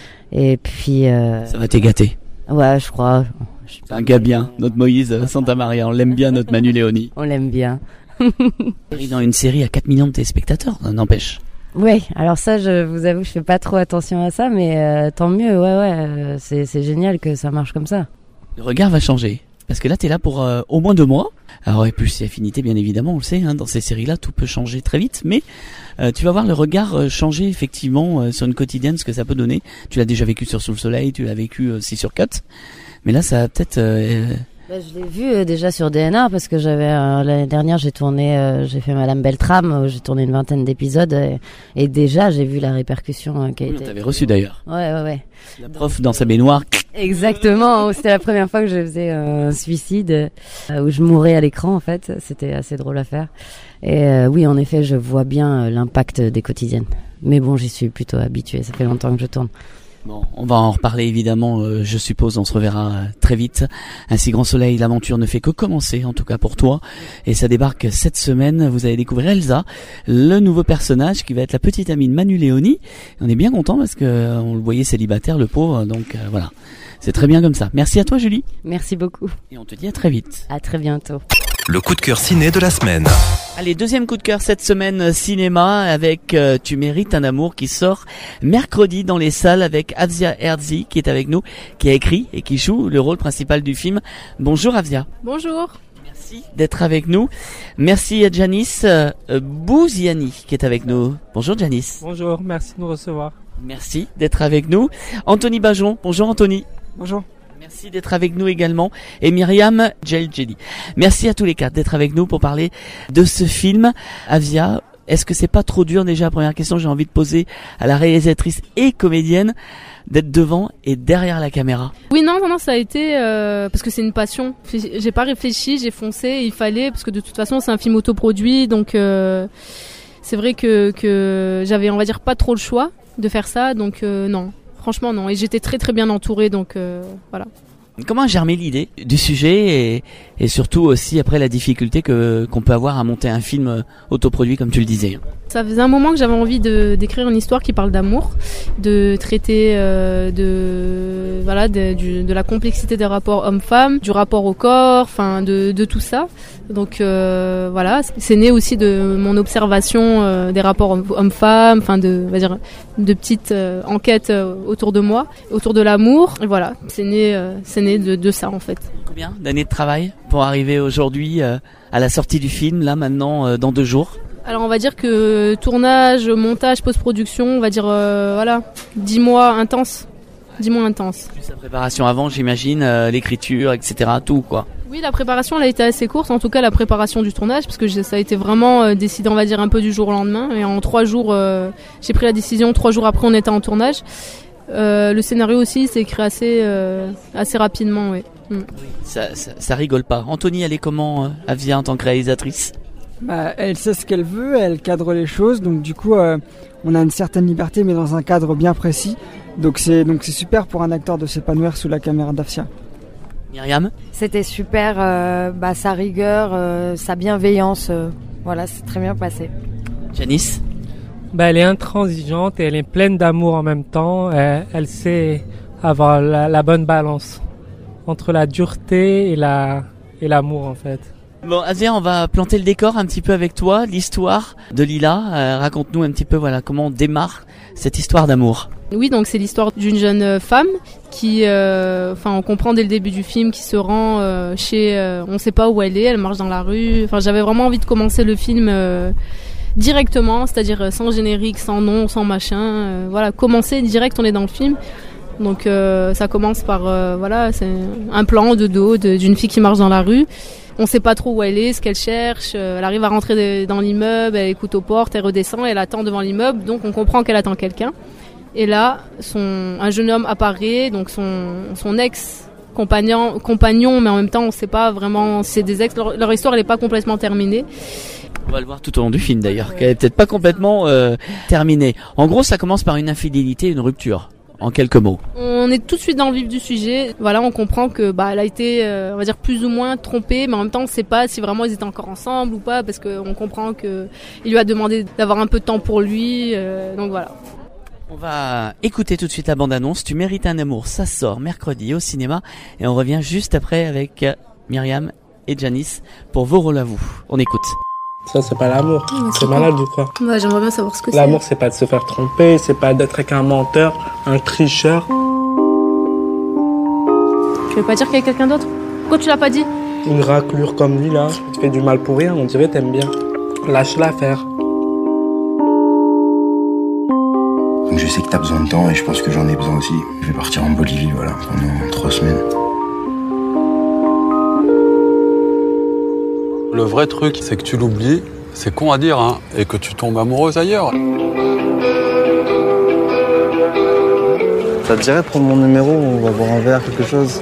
Et puis... Euh, ça va t'es gâté. Ouais, je crois. C'est un gars bien, notre Moïse Santa Maria, on l'aime bien, notre Manu Léoni. On l'aime bien. Dans une série à quatre millions de téléspectateurs, n'empêche. Oui, alors ça, je vous avoue, je fais pas trop attention à ça, mais euh, tant mieux, ouais, ouais, euh, c'est, c'est génial que ça marche comme ça. Le regard va changer, parce que là, t'es là pour euh, au moins deux mois. Alors, et plus c'est affinité, bien évidemment, on le sait, hein, dans ces séries-là, tout peut changer très vite, mais euh, tu vas voir le regard euh, changer, effectivement, euh, sur une quotidienne, ce que ça peut donner. Tu l'as déjà vécu sur Sous le Soleil, tu l'as vécu aussi sur Cut, mais là, ça va peut-être euh, Bah, je l'ai vu euh, déjà sur D N A parce que j'avais euh, l'année dernière j'ai tourné, euh, j'ai fait Madame Beltrame, euh, j'ai tourné une vingtaine d'épisodes et, et déjà j'ai vu la répercussion euh, qui a Oui, été. on t'avait reçu d'ailleurs. Ouais ouais ouais. La prof dans sa baignoire. Exactement, c'était la première fois que je faisais euh, un suicide euh, où je mourais à l'écran en fait, c'était assez drôle à faire. Et euh, oui en effet je vois bien euh, l'impact des quotidiennes. Mais bon j'y suis plutôt habituée, ça fait longtemps que je tourne. Bon, on va en reparler évidemment, euh, je suppose, on se reverra euh, très vite. Ainsi Grand Soleil, l'aventure ne fait que commencer, en tout cas pour toi. Et ça débarque cette semaine, vous allez découvrir Elsa, le nouveau personnage qui va être la petite amie de Manu Léoni. On est bien content parce que euh, on le voyait célibataire, le pauvre, donc euh, voilà. C'est très bien comme ça. Merci à toi Julie. Merci beaucoup. Et on te dit à très vite. À très bientôt. Le coup de cœur ciné de la semaine. Allez, deuxième coup de cœur cette semaine cinéma avec euh, Tu mérites un amour qui sort mercredi dans les salles avec Afzia Herzi qui est avec nous, qui a écrit et qui joue le rôle principal du film. Bonjour Afzia. Bonjour. Merci d'être avec nous. Merci à Janice euh, Bouziani qui est avec nous. Bonjour Janice. Bonjour, merci de nous recevoir. Merci d'être avec nous. Anthony Bajon. Bonjour Anthony. Bonjour. Merci d'être avec nous également. Et Myriam Djeldjeli. Merci à tous les quatre d'être avec nous pour parler de ce film. Avia, est-ce que c'est pas trop dur déjà? Première question que j'ai envie de poser à la réalisatrice et comédienne, d'être devant et derrière la caméra. Oui, non, non, non, ça a été euh, parce que c'est une passion. J'ai pas réfléchi, j'ai foncé. Il fallait parce que de toute façon c'est un film autoproduit, donc euh, c'est vrai que que j'avais, on va dire, pas trop le choix de faire ça, donc euh, non. Franchement, non. Et j'étais très très bien entourée, donc euh, voilà. Comment a germé l'idée du sujet et, et surtout aussi après la difficulté que qu'on peut avoir à monter un film autoproduit comme tu le disais? Ça faisait un moment que j'avais envie de d'écrire une histoire qui parle d'amour, de traiter euh, de voilà de, du, de la complexité des rapports hommes-femmes, du rapport au corps, enfin de de tout ça. Donc euh, voilà, c'est né aussi de mon observation euh, des rapports hommes-femmes, enfin de on va dire de petites euh, enquêtes euh, autour de moi, autour de l'amour. Et voilà, c'est né euh, c'est né de de ça en fait. Combien d'années de travail pour arriver aujourd'hui euh, à la sortie du film là maintenant euh, dans deux jours? Alors on va dire que tournage, montage, post-production, on va dire euh, voilà, dix mois intenses, dix mois intenses. Plus la préparation avant, j'imagine, euh, l'écriture, et cetera, tout quoi. Oui, la préparation elle a été assez courte, en tout cas la préparation du tournage, parce que ça a été vraiment euh, décidé, on va dire, un peu du jour au lendemain. Et en trois jours, euh, j'ai pris la décision, trois jours après on était en tournage. Euh, le scénario aussi s'est écrit assez, euh, assez rapidement, oui. Mm. Ça, ça, ça rigole pas. Anthony, elle est comment, euh, Avia, en tant que réalisatrice? Bah, elle sait ce qu'elle veut, elle cadre les choses, donc du coup euh, on a une certaine liberté mais dans un cadre bien précis, donc c'est donc c'est super pour un acteur de s'épanouir sous la caméra d'Afzia. Myriam? C'était super, euh, bah, sa rigueur, euh, sa bienveillance, euh, voilà, c'est très bien passé. Janice? Bah, elle est intransigeante et elle est pleine d'amour en même temps, elle, elle sait avoir la, la bonne balance entre la dureté et la et l'amour en fait. Bon, Avia, on va planter le décor un petit peu avec toi, l'histoire de Lila. Euh, raconte-nous un petit peu, voilà, comment on démarre cette histoire d'amour. Oui, donc c'est l'histoire d'une jeune femme qui, euh, enfin, on comprend dès le début du film, qui se rend euh, chez, euh, on ne sait pas où elle est, elle marche dans la rue. Enfin, j'avais vraiment envie de commencer le film euh, directement, c'est-à-dire sans générique, sans nom, sans machin. Euh, voilà, commencer direct, on est dans le film. Donc euh, ça commence par, euh, voilà, c'est un plan de dos de, d'une fille qui marche dans la rue. On sait pas trop où elle est, ce qu'elle cherche. Elle arrive à rentrer de, dans l'immeuble, elle écoute aux portes, elle redescend, elle attend devant l'immeuble, donc on comprend qu'elle attend quelqu'un. Et là, son, un jeune homme apparaît, donc son, son ex compagnon, compagnon, mais en même temps, on sait pas vraiment si c'est des ex. Leur, leur histoire, elle est pas complètement terminée. On va le voir tout au long du film d'ailleurs, ouais. Qu'elle est peut-être pas complètement euh, terminée. En gros, ça commence par une infidélité, une rupture. En quelques mots. On est tout de suite dans le vif du sujet. Voilà, on comprend que bah elle a été, euh, on va dire, plus ou moins trompée, mais en même temps, on ne sait pas si vraiment ils étaient encore ensemble ou pas, parce qu'on comprend que il lui a demandé d'avoir un peu de temps pour lui. Euh, donc voilà. On va écouter tout de suite la bande-annonce. Tu mérites un amour. Ça sort mercredi au cinéma et on revient juste après avec Myriam et Janice pour vos rôles à vous. On écoute. Ça, c'est pas l'amour. Ouais, c'est malade ou quoi? Ouais, j'aimerais bien savoir ce que c'est. L'amour, c'est pas de se faire tromper, c'est pas d'être avec un menteur, un tricheur. Tu veux pas dire qu'il y a quelqu'un d'autre? Pourquoi tu l'as pas dit? Une raclure comme lui, là, qui te fait du mal pour rien, on dirait t'aimes bien. Lâche-la faire. Donc je sais que t'as besoin de temps et je pense que j'en ai besoin aussi. Je vais partir en Bolivie, voilà, pendant trois semaines. Le vrai truc, c'est que tu l'oublies, c'est con à dire, hein, et que tu tombes amoureuse ailleurs. Ça te dirait de prendre mon numéro, on va boire un verre, quelque chose?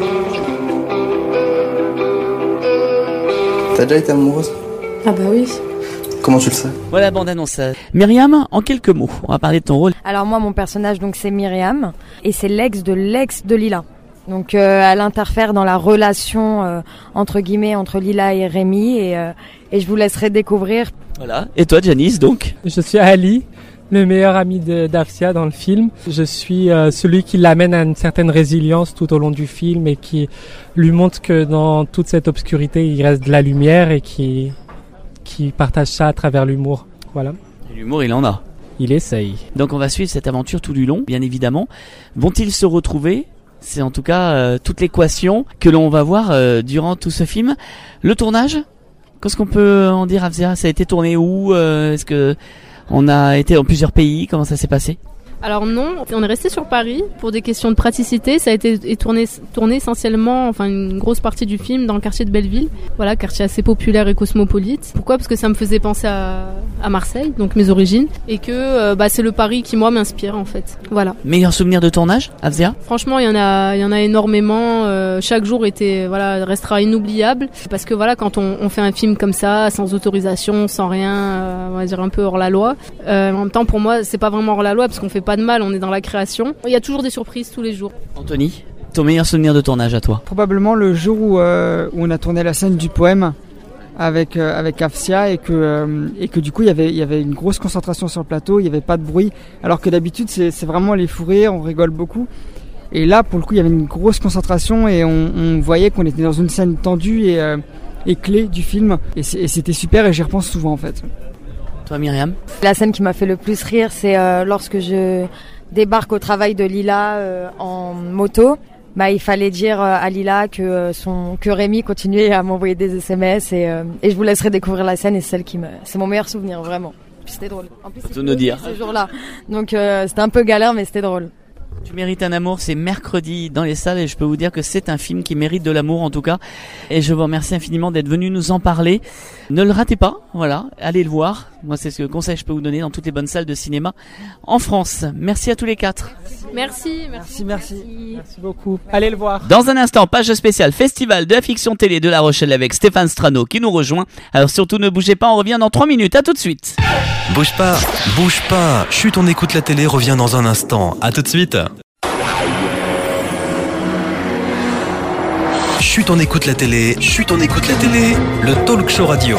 T'as déjà été amoureuse? Ah bah oui. Comment tu le sais? Voilà, bande annonce. Myriam, en quelques mots, on va parler de ton rôle. Alors moi, mon personnage, donc c'est Myriam, et c'est l'ex de l'ex de Lila. Donc euh, elle interfère dans la relation euh, entre guillemets entre Lila et Rémi, et, euh, et je vous laisserai découvrir. Voilà. Et toi, Janice, donc? Je suis Ali, le meilleur ami de d'Afsia dans le film. Je suis euh, celui qui l'amène à une certaine résilience tout au long du film et qui lui montre que dans toute cette obscurité, il reste de la lumière et qui qui partage ça à travers l'humour. Voilà. Et l'humour, il en a. Il essaye. Donc on va suivre cette aventure tout du long, bien évidemment. Vont-ils se retrouver? C'est en tout cas euh, toute l'équation que l'on va voir euh, durant tout ce film. Le tournage, qu'est-ce qu'on peut en dire, Afzia? Ça a été tourné où? euh, Est-ce que on a été dans plusieurs pays? Comment ça s'est passé? Alors non, on est resté sur Paris pour des questions de praticité. Ça a été tourné, tourné essentiellement, enfin une grosse partie du film dans le quartier de Belleville. Voilà, quartier assez populaire et cosmopolite. Pourquoi? Parce que ça me faisait penser à, à Marseille, donc mes origines, et que euh, bah, c'est le Paris qui moi m'inspire en fait. Voilà. Meilleur souvenir de tournage, Afzia? Franchement, il y en a, il y en a énormément. Euh, chaque jour était, voilà, restera inoubliable parce que voilà, quand on, on fait un film comme ça, sans autorisation, sans rien, euh, on va dire un peu hors la loi. Euh, en même temps, pour moi, c'est pas vraiment hors la loi parce qu'on fait pas de mal, on est dans la création. Il y a toujours des surprises tous les jours. Anthony, ton meilleur souvenir de tournage à toi? Probablement le jour où, euh, où on a tourné la scène du poème avec euh, avec Afsia et que euh, et que du coup il y avait il y avait une grosse concentration sur le plateau, il y avait pas de bruit, alors que d'habitude c'est c'est vraiment les fous rires, on rigole beaucoup. Et là pour le coup il y avait une grosse concentration et on, on voyait qu'on était dans une scène tendue et euh, et clé du film et, et c'était super et j'y repense souvent en fait. Toi, Myriam? La scène qui m'a fait le plus rire, c'est euh, lorsque je débarque au travail de Lila euh, en moto. Bah, il fallait dire euh, à Lila que euh, son que Rémi continuait à m'envoyer des S M S et, euh, et je vous laisserai découvrir la scène et celle qui me c'est mon meilleur souvenir vraiment. Puis c'était drôle. En plus, Faut nous dire. Ce jour-là, donc euh, c'était un peu galère mais c'était drôle. Tu mérites un amour, c'est mercredi dans les salles et je peux vous dire que c'est un film qui mérite de l'amour en tout cas. Et je vous remercie infiniment d'être venu nous en parler. Ne le ratez pas, voilà, allez le voir. Moi c'est ce conseil que je peux vous donner dans toutes les bonnes salles de cinéma en France. Merci à tous les quatre. Merci, merci, merci. Merci beaucoup. Allez le voir. Dans un instant, page spéciale Festival de la fiction télé de La Rochelle avec Stéphane Strano qui nous rejoint. Alors surtout ne bougez pas, on revient dans trois minutes, à tout de suite. Bouge pas, bouge pas. Chut, on écoute la télé, revient dans un instant. À tout de suite. Chut, on écoute la télé. Chut, on écoute la télé. Le talk show radio.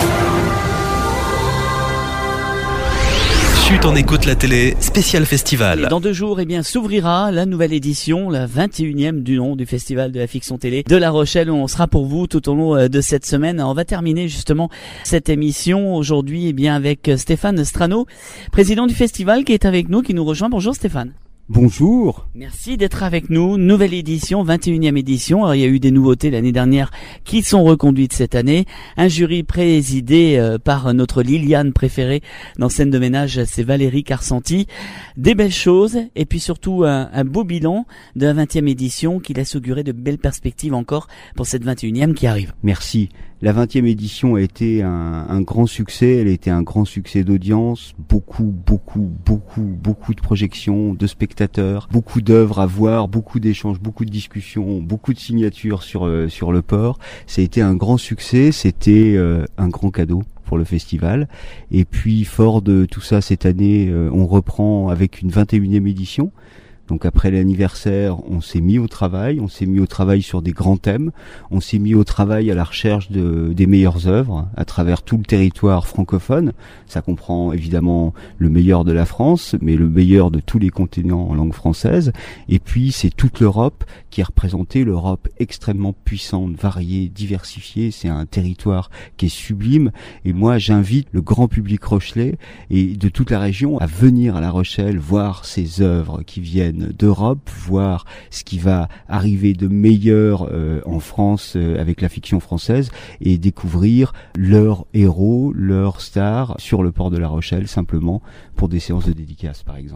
Chut, on écoute la télé, spécial festival. Et dans deux jours, eh bien, s'ouvrira la nouvelle édition, la vingt et unième du nom du Festival de la fiction télé de La Rochelle. On sera pour vous tout au long de cette semaine. On va terminer justement cette émission aujourd'hui, eh bien, avec Stéphane Strano, président du festival, qui est avec nous, qui nous rejoint. Bonjour Stéphane. Bonjour. Merci d'être avec nous. Nouvelle édition, vingt et unième édition. Alors, il y a eu des nouveautés l'année dernière qui sont reconduites cette année. Un jury présidé euh, par notre Liliane préférée dans Scène de ménage, c'est Valérie Carcenti. Des belles choses et puis surtout un, un beau bilan de la vingtième édition qui laisse augurer de belles perspectives encore pour cette vingt et unième qui arrive. Merci. La vingtième édition a été un, un grand succès, elle a été un grand succès d'audience, beaucoup, beaucoup, beaucoup, beaucoup de projections, de spectateurs, beaucoup d'œuvres à voir, beaucoup d'échanges, beaucoup de discussions, beaucoup de signatures sur, euh, sur le port. Ça a été un grand succès, c'était euh, un grand cadeau pour le festival. Et puis, fort de tout ça, cette année, euh, on reprend avec une vingt et unième édition. Donc après l'anniversaire, on s'est mis au travail, on s'est mis au travail sur des grands thèmes, on s'est mis au travail à la recherche de, des meilleures œuvres à travers tout le territoire francophone. Ça comprend évidemment le meilleur de la France, mais le meilleur de tous les continents en langue française. Et puis c'est toute l'Europe qui est représentée, l'Europe extrêmement puissante, variée, diversifiée. C'est un territoire qui est sublime. Et moi, j'invite le grand public rochelais et de toute la région à venir à La Rochelle voir ces œuvres qui viennent d'Europe, voir ce qui va arriver de meilleur euh, en France euh, avec la fiction française et découvrir leurs héros, leurs stars sur le port de La Rochelle simplement pour des séances de dédicaces par exemple.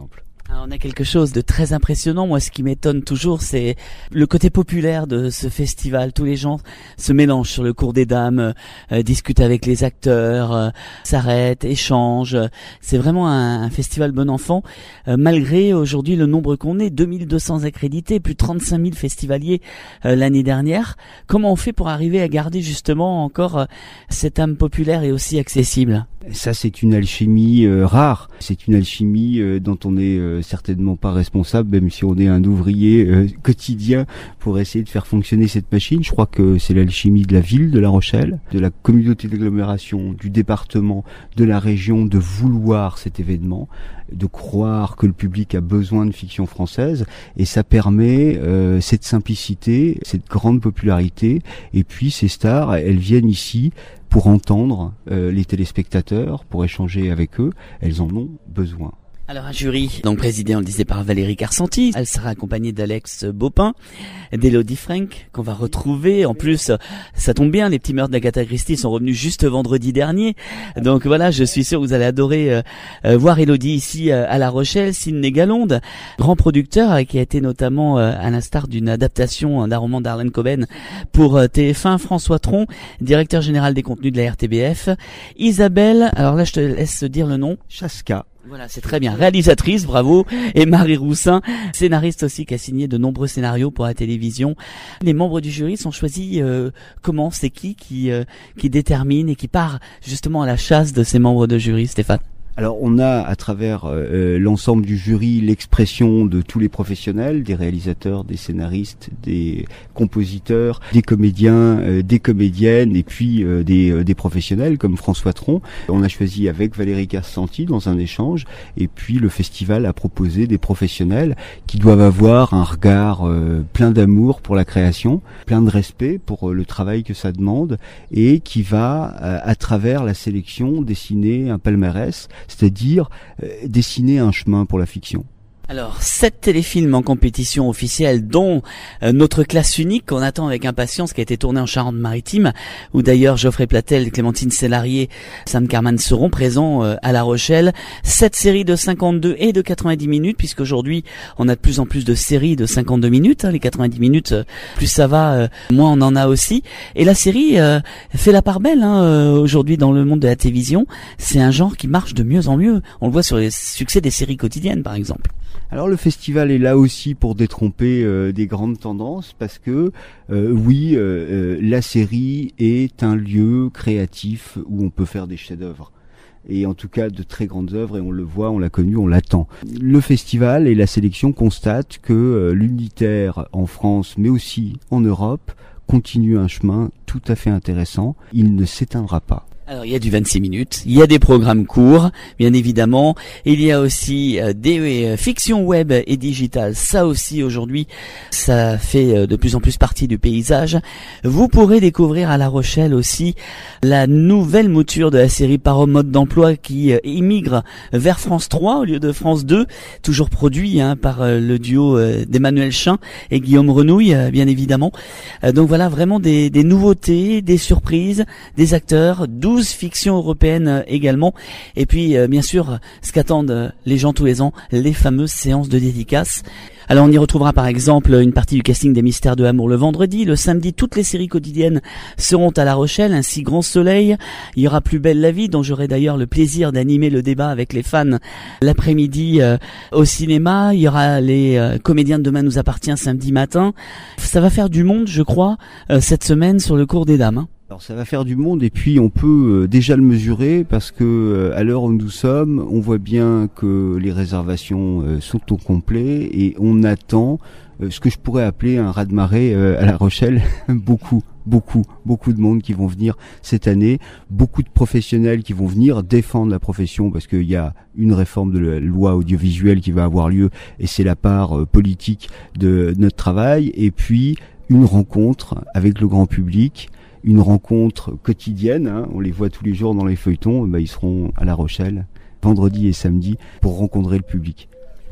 Alors, on a quelque chose de très impressionnant. Moi, ce qui m'étonne toujours, c'est le côté populaire de ce festival. Tous les gens se mélangent sur le cours des dames, euh, discutent avec les acteurs, euh, s'arrêtent, échangent. C'est vraiment un, un festival bon enfant, euh, malgré aujourd'hui le nombre qu'on est, deux mille deux cents accrédités, plus de trente-cinq mille festivaliers euh, l'année dernière. Comment on fait pour arriver à garder justement encore euh, cette âme populaire et aussi accessible ? Ça, c'est une alchimie euh, rare. C'est une alchimie euh, dont on n'est euh, certainement pas responsable, même si on est un ouvrier euh, quotidien pour essayer de faire fonctionner cette machine. Je crois que c'est l'alchimie de la ville de La Rochelle, de la communauté d'agglomération, du département, de la région, de vouloir cet événement, de croire que le public a besoin de fiction française, et ça permet euh, cette simplicité, cette grande popularité, et puis ces stars, elles viennent ici pour entendre euh, les téléspectateurs, pour échanger avec eux, elles en ont besoin. Alors un jury, donc présidé, on le disait, par Valérie Carsanti. Elle sera accompagnée d'Alex Baupin, d'Elodie Frank, qu'on va retrouver. En plus, ça tombe bien, les petits meurtres d'Agatha Christie sont revenus juste vendredi dernier. Donc voilà, je suis sûr que vous allez adorer euh, euh, voir Elodie ici euh, à La Rochelle. Sidney Galonde, grand producteur, euh, qui a été notamment euh, à l'instar d'une adaptation d'un roman d'Arlen Coben pour euh, T F un. François Tron, directeur général des contenus de la R T B F. Isabelle, alors là je te laisse dire le nom. Chaska. Voilà, c'est très bien. Réalisatrice, bravo. Et Marie Roussin, scénariste aussi, qui a signé de nombreux scénarios pour la télévision. Les membres du jury sont choisis euh, comment ? C'est qui qui, euh, qui détermine et qui part justement à la chasse de ces membres de jury, Stéphane ? Alors on a à travers euh, l'ensemble du jury l'expression de tous les professionnels, des réalisateurs, des scénaristes, des compositeurs, des comédiens, euh, des comédiennes et puis euh, des, euh, des professionnels comme François Tron. On a choisi avec Valérie Carsanti dans un échange, et puis le festival a proposé des professionnels qui doivent avoir un regard euh, plein d'amour pour la création, plein de respect pour euh, le travail que ça demande, et qui va euh, à travers la sélection dessiner un palmarès, c'est-à-dire euh, dessiner un chemin pour la fiction. Alors, sept téléfilms en compétition officielle, dont euh, notre classe unique qu'on attend avec impatience, qui a été tournée en Charente-Maritime, où d'ailleurs Geoffrey Platel, Clémentine Célarier, Sam Carman seront présents euh, à La Rochelle. Sept séries de cinquante-deux et de quatre-vingt-dix minutes, puisqu'aujourd'hui on a de plus en plus de séries de cinquante-deux minutes. Hein, les quatre-vingt-dix minutes, euh, plus ça va, euh, moins on en a aussi. Et la série euh, fait la part belle hein, euh, aujourd'hui dans le monde de la télévision. C'est un genre qui marche de mieux en mieux. On le voit sur les succès des séries quotidiennes, par exemple. Alors le festival est là aussi pour détromper euh, des grandes tendances, parce que euh, oui, euh, euh, la série est un lieu créatif où on peut faire des chefs-d'œuvre. Et en tout cas de très grandes œuvres, et on le voit, on l'a connu, on l'attend. Le festival et la sélection constatent que euh, l'unitaire en France, mais aussi en Europe, continue un chemin tout à fait intéressant. Il ne s'éteindra pas. Alors il y a du vingt-six minutes, il y a des programmes courts, bien évidemment, il y a aussi euh, des euh, fictions web et digitales, ça aussi aujourd'hui, ça fait euh, de plus en plus partie du paysage. Vous pourrez découvrir à La Rochelle aussi la nouvelle mouture de la série Par mode d'emploi qui euh, immigre vers France trois au lieu de France deux, toujours produit hein, par euh, le duo euh, d'Emmanuel Chin et Guillaume Renouille, euh, bien évidemment. Euh, donc voilà, vraiment des, des nouveautés, des surprises, des acteurs, douze fictions européennes également, et puis euh, bien sûr ce qu'attendent euh, les gens tous les ans, les fameuses séances de dédicaces. Alors on y retrouvera par exemple une partie du casting des Mystères de Amour le vendredi. Le samedi, toutes les séries quotidiennes seront à La Rochelle, ainsi Grand Soleil. Il y aura Plus belle la vie, dont j'aurai d'ailleurs le plaisir d'animer le débat avec les fans l'après-midi euh, au cinéma. Il y aura les euh, Comédiens de demain nous appartient samedi matin. Ça va faire du monde, je crois, euh, cette semaine sur le cours des dames. Hein. Alors ça va faire du monde, et puis on peut euh, déjà le mesurer, parce que euh, à l'heure où nous sommes, on voit bien que les réservations euh, sont au complet, et on attend euh, ce que je pourrais appeler un raz-de-marée euh, à La Rochelle. beaucoup, beaucoup, beaucoup de monde qui vont venir cette année, beaucoup de professionnels qui vont venir défendre la profession, parce qu'il y a une réforme de la loi audiovisuelle qui va avoir lieu, et c'est la part euh, politique de notre travail, et puis une rencontre avec le grand public, une rencontre quotidienne, hein, on les voit tous les jours dans les feuilletons, bah, ils seront à La Rochelle vendredi et samedi pour rencontrer le public.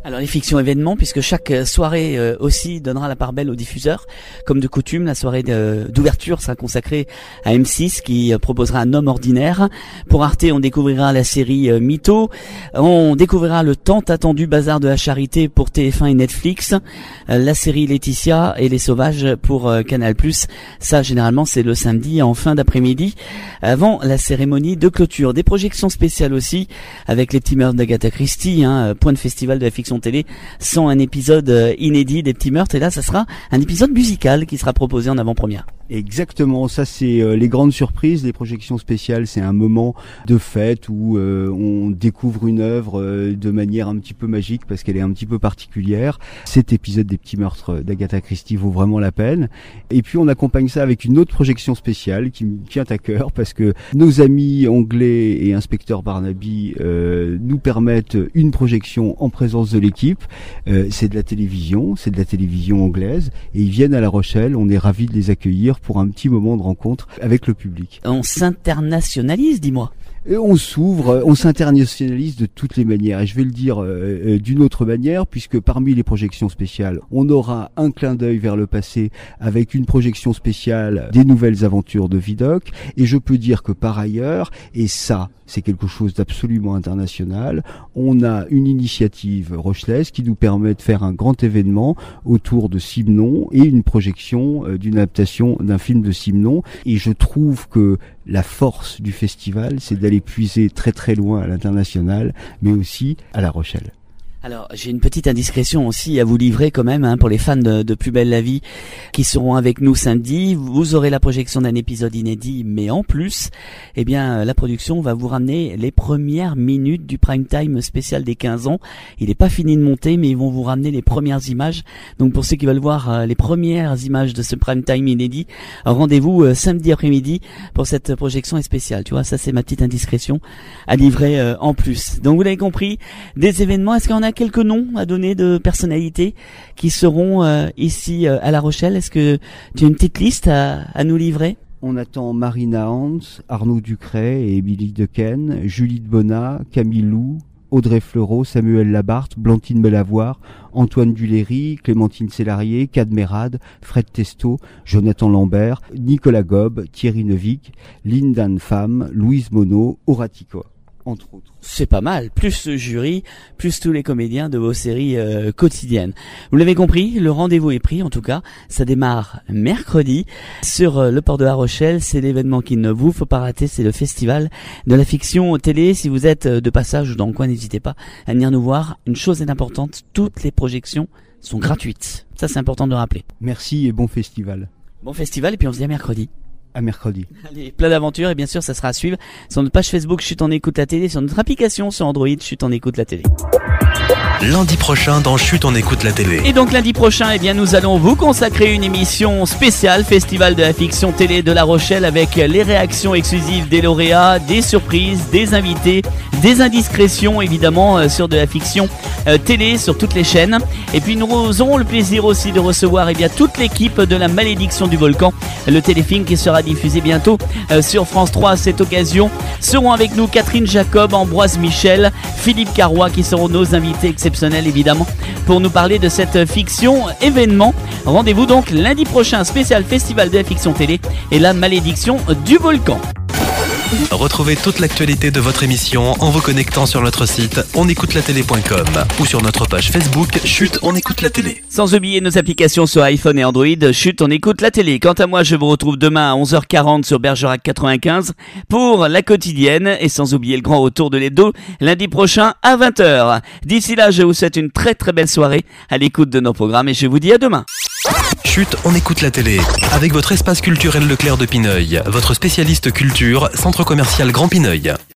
Alors les fictions événements, puisque chaque soirée euh, aussi donnera la part belle aux diffuseurs. Comme de coutume, la soirée de, d'ouverture sera consacrée à M six qui euh, proposera Un homme ordinaire. Pour Arte, on découvrira la série euh, Mytho. On découvrira le tant attendu Bazar de la Charité pour T F un et Netflix. Euh, la série Laetitia et Les Sauvages pour euh, Canal plus. Ça, généralement, c'est le samedi en fin d'après-midi, avant la cérémonie de clôture. Des projections spéciales aussi, avec Les Petits Meurtres d'Agatha Christie, hein, point de festival de la fiction télé, sans un épisode euh, inédit des Petits Meurtres. Et là, ça sera un épisode musical qui sera proposé en avant-première. Exactement, ça c'est euh, les grandes surprises, les projections spéciales, c'est un moment de fête où euh, on découvre une œuvre euh, de manière un petit peu magique parce qu'elle est un petit peu particulière. Cet épisode des Petits Meurtres d'Agatha Christie vaut vraiment la peine. Et puis on accompagne ça avec une autre projection spéciale qui me tient à cœur parce que nos amis anglais et inspecteur Barnaby euh, nous permettent une projection en présence de l'équipe. Euh, c'est de la télévision, c'est de la télévision anglaise et ils viennent à La Rochelle, on est ravis de les accueillir pour un petit moment de rencontre avec le public. On s'internationalise, dis-moi. Et on s'ouvre, on s'internationalise de toutes les manières. Et je vais le dire euh, d'une autre manière, puisque parmi les projections spéciales, on aura un clin d'œil vers le passé avec une projection spéciale des nouvelles aventures de Vidocq. Et je peux dire que par ailleurs, et ça, c'est quelque chose d'absolument international, on a une initiative rochelaise qui nous permet de faire un grand événement autour de Simenon et une projection euh, d'une adaptation d'un film de Simenon. Et je trouve que la force du festival, c'est d'aller puiser très très loin à l'international, mais aussi à La Rochelle. Alors, j'ai une petite indiscrétion aussi à vous livrer quand même, hein, pour les fans de, de Plus belle la vie qui seront avec nous samedi. Vous aurez la projection d'un épisode inédit, mais en plus, eh bien, la production va vous ramener les premières minutes du prime time spécial des quinze ans. Il n'est pas fini de monter, mais ils vont vous ramener les premières images. Donc, pour ceux qui veulent voir euh, les premières images de ce prime time inédit, rendez-vous euh, samedi après-midi pour cette projection spéciale. Tu vois, ça c'est ma petite indiscrétion à livrer euh, en plus. Donc, vous l'avez compris, des événements. Est-ce qu'on a quelques noms à donner de personnalités qui seront euh, ici euh, à La Rochelle? Est-ce que tu as une petite liste à, à nous livrer? On attend Marina Hans, Arnaud Ducret et Émilie Dequesne, Julie de Bonnat, Camille Lou, Audrey Fleurot, Samuel Labarthe, Blantine Bellavoire, Antoine Duléry, Clémentine Célarié, Cadmerade, Fred Testo, Jonathan Lambert, Nicolas Gobe, Thierry Neuvik, Lindan Pham, Louise Monod, Horatico, entre autres. C'est pas mal, plus le jury, plus tous les comédiens de vos séries euh, quotidiennes. Vous l'avez compris, le rendez-vous est pris en tout cas. Ça démarre mercredi sur euh, le port de La Rochelle. C'est l'événement qu'il ne vous faut pas rater, c'est le festival de la fiction télé. Si vous êtes euh, de passage ou dans le coin, n'hésitez pas à venir nous voir. Une chose est importante, toutes les projections sont gratuites. Ça c'est important de le rappeler. Merci et bon festival. Bon festival et puis on se dit à mercredi. À mercredi. Allez, plein d'aventures et bien sûr ça sera à suivre sur notre page Facebook Chut en écoute la télé, sur notre application sur Android Chut en écoute la télé. Lundi prochain dans Chut on écoute la télé. Et donc lundi prochain, eh bien nous allons vous consacrer une émission spéciale Festival de la fiction télé de La Rochelle avec les réactions exclusives des lauréats, des surprises, des invités, des indiscrétions évidemment euh, sur de la fiction euh, télé sur toutes les chaînes. Et puis nous aurons le plaisir aussi de recevoir eh bien toute l'équipe de La Malédiction du Volcan, le téléfilm qui sera diffusé bientôt euh, sur France trois à cette occasion. Seront avec nous Catherine Jacob, Ambroise Michel, Philippe Carrois qui seront nos invités exceptionnels évidemment pour nous parler de cette fiction événement. Rendez-vous donc lundi prochain, spécial Festival de la fiction télé et La Malédiction du Volcan. Retrouvez toute l'actualité de votre émission en vous connectant sur notre site onécoutelatélé point com ou sur notre page Facebook Chut, on écoute la télé. Sans oublier nos applications sur iPhone et Android, Chut, on écoute la télé. Quant à moi, je vous retrouve demain à onze heures quarante sur Bergerac quatre-vingt-quinze pour la quotidienne et sans oublier le grand retour de l'hebdo lundi prochain à vingt heures. D'ici là, je vous souhaite une très très belle soirée à l'écoute de nos programmes et je vous dis à demain. Chut, on écoute la télé. Avec votre espace culturel Leclerc de Pineuil, votre spécialiste culture, centre commercial Grand Pineuil.